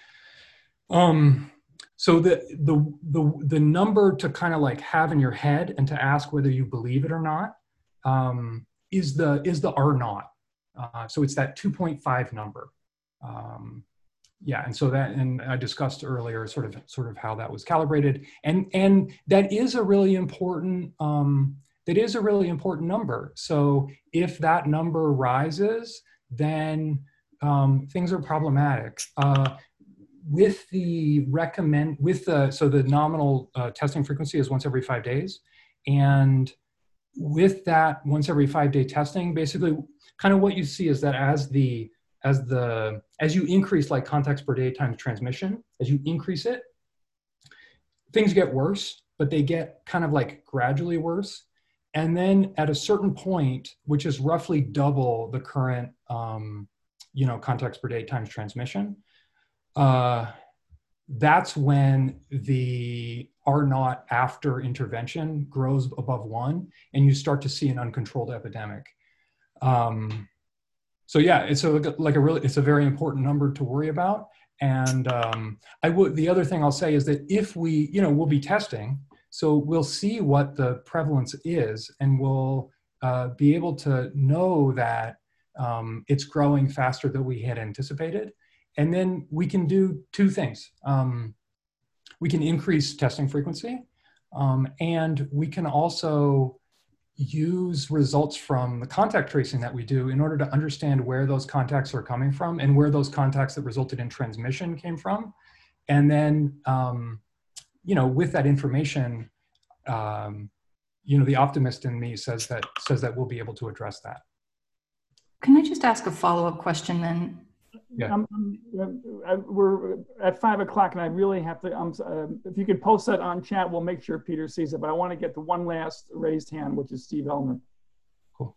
So the number to kind of like have in your head and to ask whether you believe it or not is the R naught. So it's that 2.5 number. Yeah, and so that, and I discussed earlier sort of how that was calibrated, and that is a really important number. So if that number rises, then things are problematic. So the nominal testing frequency is once every 5 days, and with that once every 5 day testing, basically, kind of what you see is that as you increase like contacts per day times transmission, as you increase it, things get worse, but they get kind of like gradually worse. And then at a certain point, which is roughly double the current, you know, contacts per day times transmission, that's when the R naught after intervention grows above 1, and you start to see an uncontrolled epidemic. So yeah, it's it's a very important number to worry about. And the other thing I'll say is that if we, you know, we'll be testing, so we'll see what the prevalence is, and we'll be able to know that it's growing faster than we had anticipated. And then we can do 2 things. We can increase testing frequency, And we can also use results from the contact tracing that we do in order to understand where those contacts are coming from and where those contacts that resulted in transmission came from. And then, you know, with that information, you know, the optimist in me says that we'll be able to address that. Can I just ask a follow-up question then? Yeah. We're at 5 o'clock and I really have to, if you could post that on chat, we'll make sure Peter sees it, but I want to get the one last raised hand, which is Steve Elmer. Cool.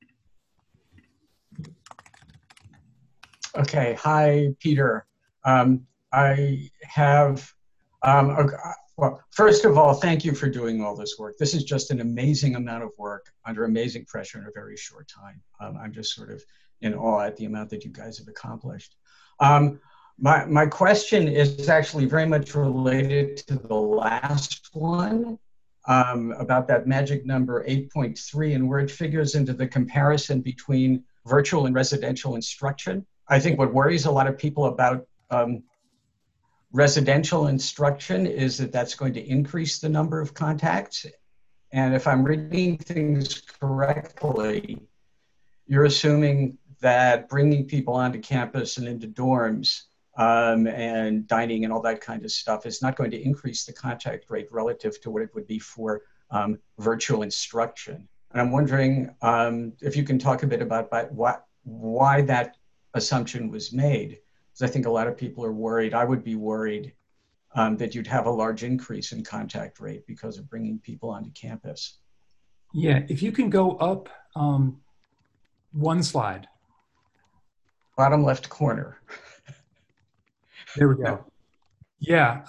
Okay, hi, Peter. I have, well, first of all, thank you for doing all this work. This is just an amazing amount of work under amazing pressure in a very short time. I'm just sort of in awe at the amount that you guys have accomplished. My question is actually very much related to the last one about that magic number 8.3 and where it figures into the comparison between virtual and residential instruction. I think what worries a lot of people about residential instruction is that that's going to increase the number of contacts. And if I'm reading things correctly, you're assuming that bringing people onto campus and into dorms and dining and all that kind of stuff is not going to increase the contact rate relative to what it would be for virtual instruction. And I'm wondering if you can talk a bit about why that assumption was made. Because I think a lot of people are worried, I would be worried that you'd have a large increase in contact rate because of bringing people onto campus. Yeah, if you can go up one slide. Bottom left corner. There we go. Yeah.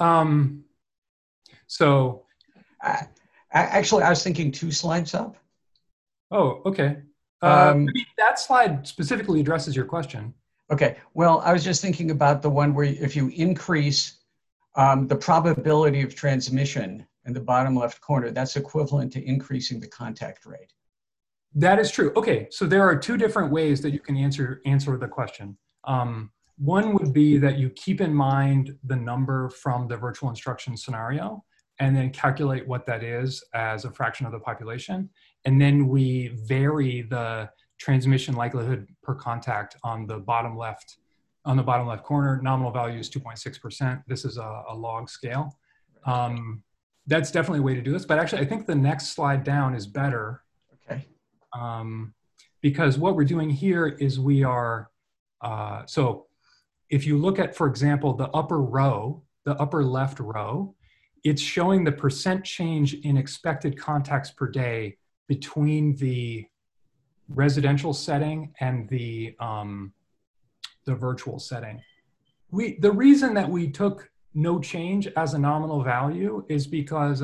So actually, I was thinking 2 slides up. Oh, okay. Maybe that slide specifically addresses your question. Okay. Well, I was just thinking about the one where if you increase the probability of transmission in the bottom left corner, that's equivalent to increasing the contact rate. That is true. Okay, so there are 2 different ways that you can answer the question. One would be that you keep in mind the number from the virtual instruction scenario and then calculate what that is as a fraction of the population. And then we vary the transmission likelihood per contact on the bottom left corner. Nominal value is 2.6%. This is a log scale. That's definitely a way to do this, but actually I think the next slide down is better. Okay. Because what we're doing here is we are, so if you look at, for example, the upper row, the upper left row, it's showing the percent change in expected contacts per day between the residential setting and the virtual setting. The reason that we took no change as a nominal value is because,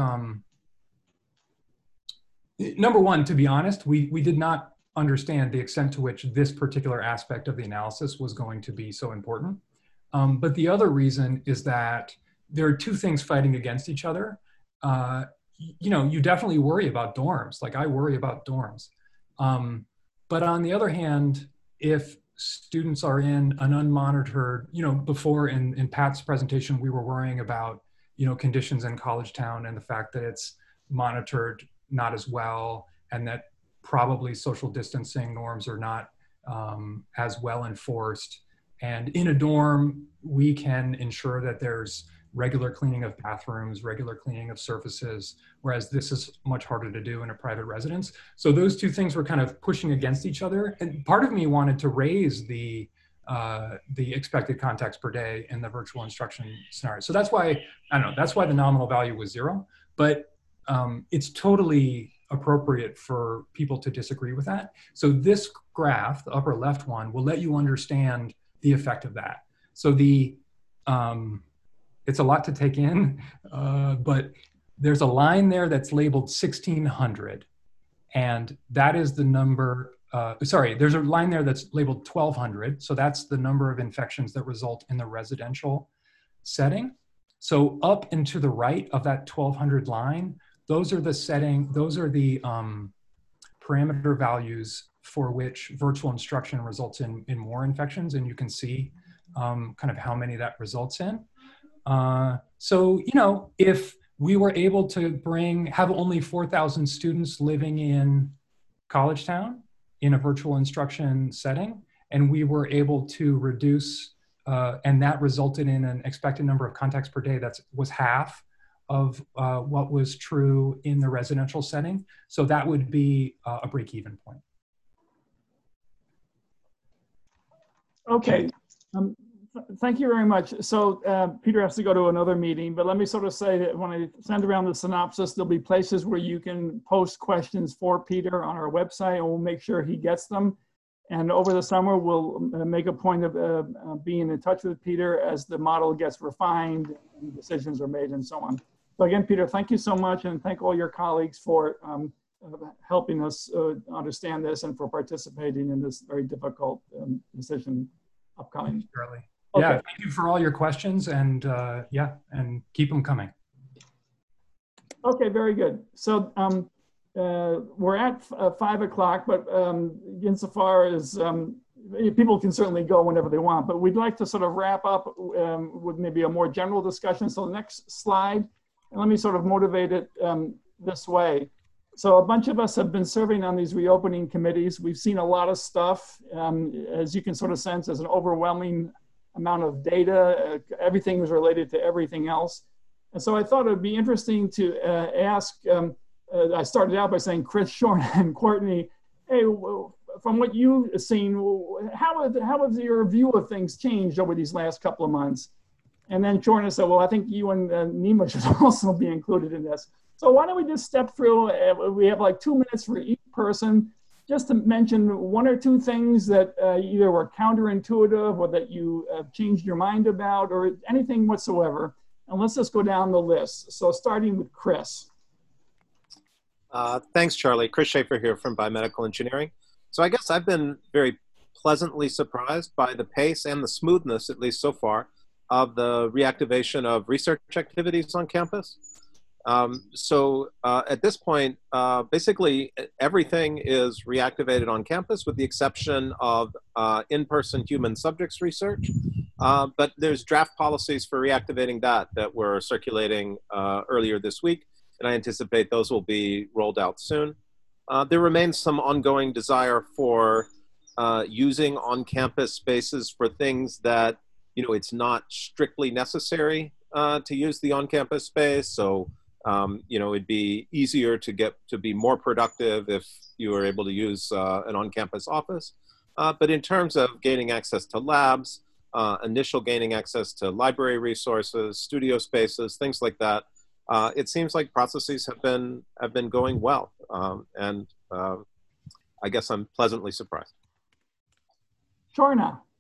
number one, to be honest, we did not understand the extent to which this particular aspect of the analysis was going to be so important. But the other reason is that there are 2 things fighting against each other. You know, you definitely worry about dorms, like I worry about dorms. But on the other hand, if students are in an unmonitored, you know, before in Pat's presentation, we were worrying about, you know, conditions in College Town and the fact that it's monitored not as well and that probably social distancing norms are not as well enforced. And in a dorm, we can ensure that there's regular cleaning of bathrooms, regular cleaning of surfaces, whereas this is much harder to do in a private residence. So those 2 things were kind of pushing against each other. And part of me wanted to raise the expected contacts per day in the virtual instruction scenario. So that's why, I don't know, that's why the nominal value was 0, but it's totally appropriate for people to disagree with that. So this graph, the upper left one, will let you understand the effect of that. So it's a lot to take in, but there's a line there that's labeled 1600, and that is the number, sorry, there's a line there that's labeled 1200, so that's the number of infections that result in the residential setting. So up and to the right of that 1200 line, those are the parameter values for which virtual instruction results in more infections, and you can see kind of how many that results in. So, you know, if we were able to have only 4,000 students living in College Town in a virtual instruction setting, and we were able to reduce, and that resulted in an expected number of contacts per day that was half of what was true in the residential setting. So that would be a break-even point. Okay, thank you very much. So Peter has to go to another meeting, but let me sort of say that when I send around the synopsis, there'll be places where you can post questions for Peter on our website, and we'll make sure he gets them. And over the summer, we'll make a point of being in touch with Peter as the model gets refined and decisions are made and so on. So again, Peter, thank you so much, and thank all your colleagues for helping us understand this and for participating in this very difficult decision upcoming. Charlie. Okay. Yeah, thank you for all your questions, and yeah, and keep them coming. Okay, very good. So we're at 5 o'clock, but insofar as people can certainly go whenever they want, but we'd like to sort of wrap up with maybe a more general discussion. So the next slide, and let me sort of motivate it this way. So a bunch of us have been serving on these reopening committees. We've seen a lot of stuff. As you can sort of sense, there's an overwhelming amount of data. Everything was related to everything else. And so I thought it would be interesting to ask, I started out by saying Chris, Sean, and Courtney, hey, from what you've seen, how has your view of things changed over these last couple of months? And then Shorna said, well, I think you and Nima should also be included in this. So why don't we just step through, we have like 2 minutes for each person, just to mention one or two things that either were counterintuitive or that you changed your mind about or anything whatsoever. And let's just go down the list. So starting with Chris. Thanks, Charlie. Chris Schaefer here from Biomedical Engineering. So I guess I've been very pleasantly surprised by the pace and the smoothness, at least so far, of the reactivation of research activities on campus. At this point, basically everything is reactivated on campus with the exception of in-person human subjects research. But there's draft policies for reactivating that were circulating earlier this week, and I anticipate those will be rolled out soon. There remains some ongoing desire for using on-campus spaces for things that, you know, it's not strictly necessary to use the on-campus space. So, you know, it'd be easier to be more productive if you were able to use an on-campus office. But in terms of gaining access to labs, initial gaining access to library resources, studio spaces, things like that, it seems like processes have been going well, and I guess I'm pleasantly surprised. Shorna.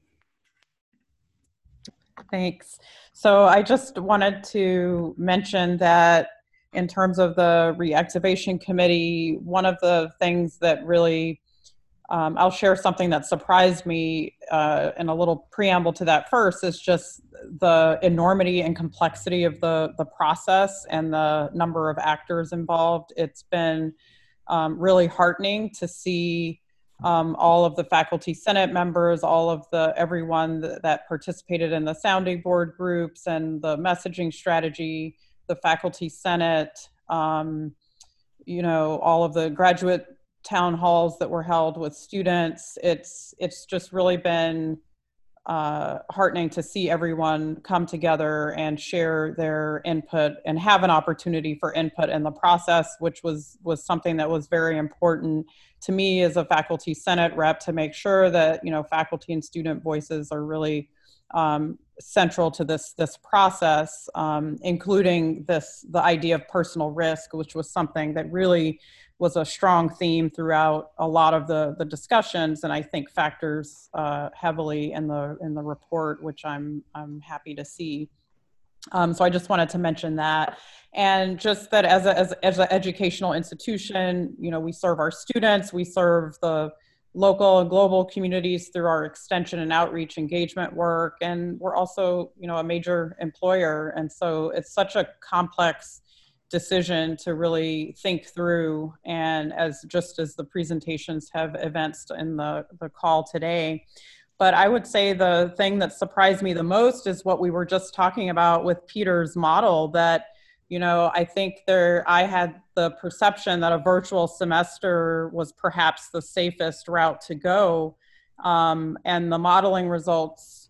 Thanks. So I just wanted to mention that in terms of the reactivation committee, one of the things that really, I'll share something that surprised me in a little preamble to that first, is just the enormity and complexity of the process and the number of actors involved. It's been really heartening to see all of the faculty senate members, all of everyone that participated in the sounding board groups and the messaging strategy, the faculty senate, you know, all of the graduate town halls that were held with students. It's just really been heartening to see everyone come together and share their input and have an opportunity for input in the process, which was something that was very important to me as a faculty senate rep, to make sure that, you know, faculty and student voices are really central to this process, including the idea of personal risk, which was something that really was a strong theme throughout a lot of the discussions, and I think factors heavily in the report, which I'm happy to see. So I just wanted to mention that, and just that as an educational institution, you know, we serve our students, we serve the local and global communities through our extension and outreach engagement work, and we're also, you know, a major employer, and so it's such a complex decision to really think through, and just as the presentations have evinced in the call today. But I would say the thing that surprised me the most is what we were just talking about with Peter's model, that you know, I think I had the perception that a virtual semester was perhaps the safest route to go. And the modeling results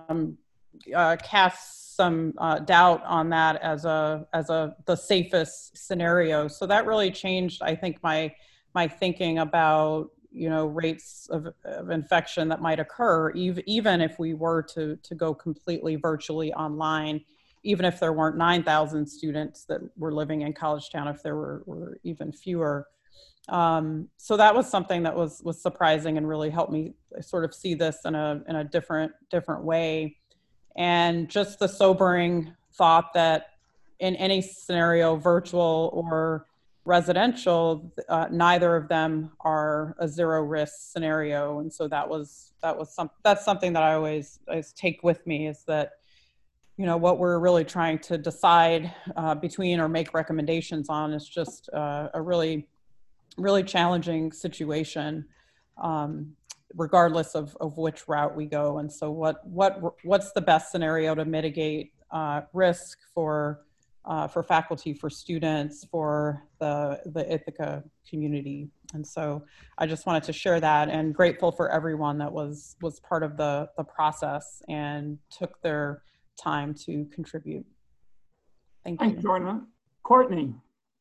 cast some doubt on that as the safest scenario. So that really changed, I think, my thinking about, you know, rates of infection that might occur, even if we were to go completely virtually online, even if there weren't 9,000 students that were living in College Town, if there were even fewer. So that was something that was surprising and really helped me sort of see this in a different way. And just the sobering thought that in any scenario, virtual or residential, neither of them are a zero risk scenario. And so that's something that I always take with me, is that, you know, what we're really trying to decide between or make recommendations on is just a really challenging situation, regardless of which route we go. And so what's the best scenario to mitigate risk for faculty, for students, for the Ithaca community? And so I just wanted to share that, and grateful for everyone that was part of the process and took their time to contribute. Thank you. Thanks, Jordan. Courtney.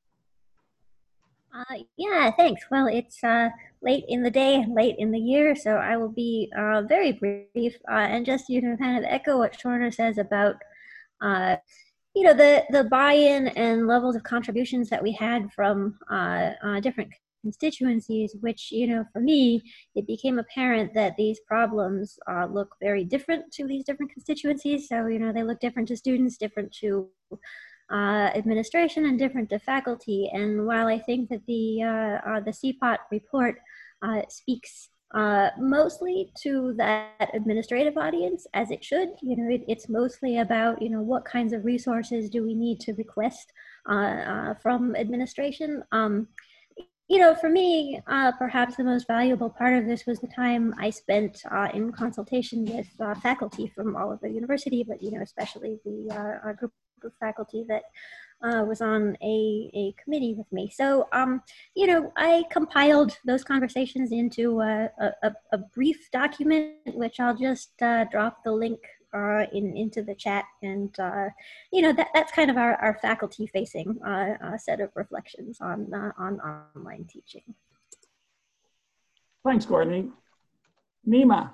Yeah, thanks. Well, it's late in the day, late in the year, so I will be very brief and just, you know, kind of echo what Shorna says about, you know, the buy-in and levels of contributions that we had from different constituencies, which, you know, for me, it became apparent that these problems look very different to these different constituencies. So, you know, they look different to students, different to administration, and different to faculty. And while I think that the CPOT report speaks mostly to that administrative audience, as it should, you know, it's mostly about, you know, what kinds of resources do we need to request from administration. You know, for me, perhaps the most valuable part of this was the time I spent in consultation with faculty from all over the university, but, you know, especially the group of faculty that was on a committee with me. So, you know, I compiled those conversations into a brief document, which I'll just drop the link into the chat. And, you know, that's kind of our faculty-facing set of reflections on online teaching. Thanks, Courtney. Nima.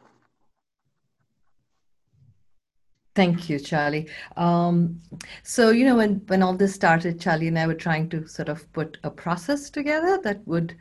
Thank you, Charlie. So, you know, when all this started, Charlie and I were trying to sort of put a process together that would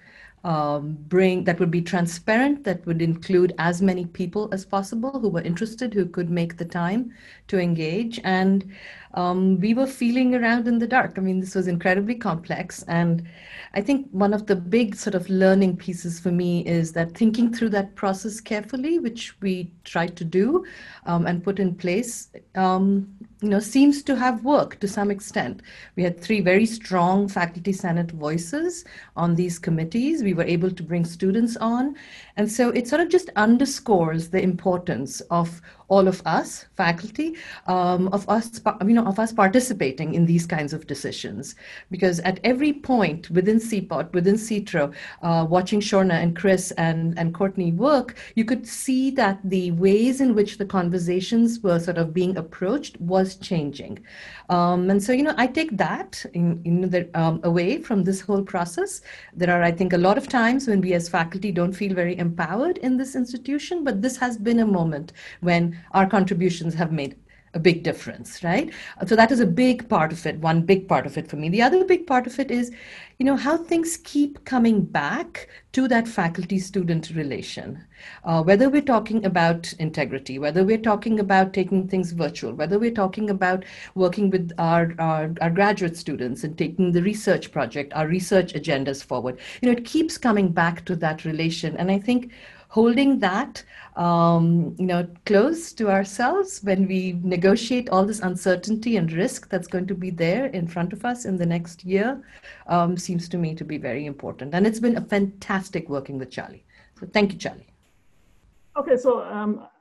be transparent, that would include as many people as possible who were interested, who could make the time to engage. And we were feeling around in the dark. I mean, this was incredibly complex. And I think one of the big sort of learning pieces for me is that thinking through that process carefully, which we tried to do and put in place, you know, seems to have worked to some extent. We had 3 very strong faculty senate voices on these committees. We were able to bring students on. And so it sort of just underscores the importance of all of us, faculty, of us participating in these kinds of decisions. Because at every point within CPOT, within CITRO, watching Shorna and Chris and Courtney work, you could see that the ways in which the conversations were sort of being approached was changing. And so, you know, I take that away from this whole process. There are, I think, a lot of times when we as faculty don't feel very empowered in this institution, but this has been a moment when our contributions have made a big difference, right? So that is a big part of it, one big part of it for me. The other big part of it is, you know, how things keep coming back to that faculty-student relation. Whether we're talking about integrity, whether we're talking about taking things virtual, whether we're talking about working with our graduate students and taking the research project, our research agendas forward, you know, it keeps coming back to that relation. And I think holding that, you know, close to ourselves when we negotiate all this uncertainty and risk that's going to be there in front of us in the next year, seems to me to be very important. And it's been a fantastic working with Charlie. So thank you, Charlie. Okay, so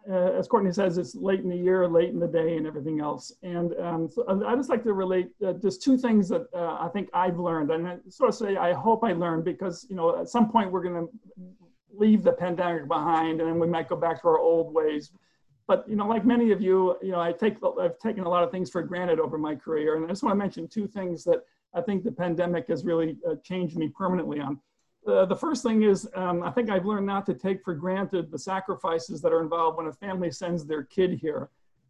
as Courtney says, it's late in the year, late in the day, and everything else. And so I just like to relate just two things that I think I've learned, and I sort of say I hope I learned, because at some point we're going to leave the pandemic behind, and then we might go back to our old ways. But like many of you, I've taken a lot of things for granted over my career, and I just want to mention two things that I think the pandemic has really changed me permanently on. The first thing is, I think I've learned not to take for granted the sacrifices that are involved when a family sends their kid here.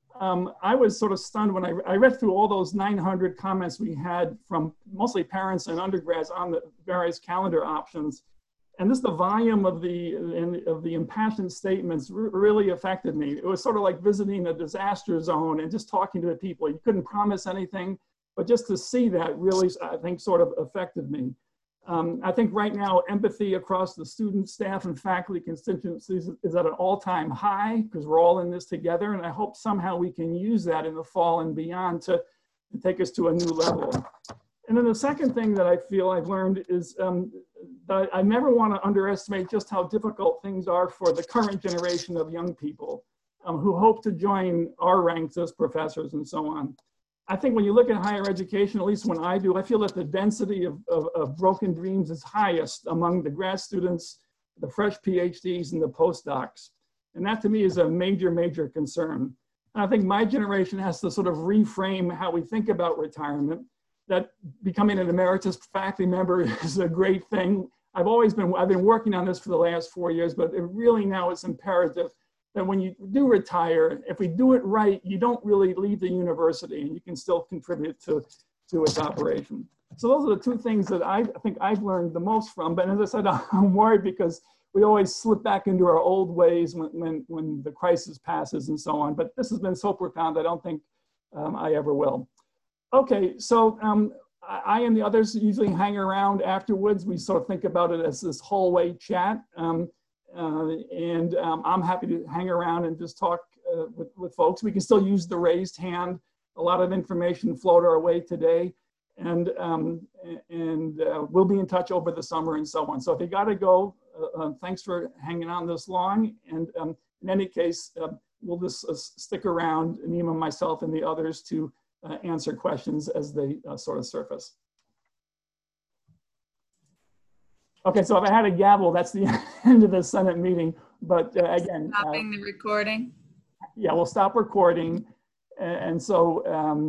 I was sort of stunned when I read through all those 900 comments we had from mostly parents and undergrads on the various calendar options. And just the volume of the impassioned statements really affected me. It was sort of like visiting a disaster zone and just talking to the people. You couldn't promise anything, but just to see that really, I think, sort of affected me. I think right now, empathy across the student, staff, and faculty constituencies is at an all-time high, because we're all in this together. And I hope somehow we can use that in the fall and beyond to take us to a new level. And then the second thing that I feel I've learned is that I never want to underestimate just how difficult things are for the current generation of young people who hope to join our ranks as professors and so on. I think when you look at higher education, at least when I do, I feel that the density of broken dreams is highest among the grad students, the fresh PhDs, and the postdocs. And that to me is a major, major concern. And I think my generation has to sort of reframe how we think about retirement, that becoming an emeritus faculty member is a great thing. I've been working on this for the last 4 years, but it really now is imperative that when you do retire, if we do it right, you don't really leave the university, and you can still contribute to its operation. So those are the two things that I think I've learned the most from. But as I said, I'm worried because we always slip back into our old ways when the crisis passes and so on. But this has been so profound, I don't think I ever will. Okay, so I and the others usually hang around afterwards. We sort of think about it as this hallway chat. I'm happy to hang around and just talk with folks. We can still use the raised hand. A lot of information flowed our way today. And we'll be in touch over the summer and so on. So if you got to go, thanks for hanging on this long. And in any case, we'll just stick around, Nima, myself, and the others to answer questions as they sort of surface. Okay, so if I had a gavel, that's the end of the Senate meeting. But again, stopping the recording. Yeah, we'll stop recording. And so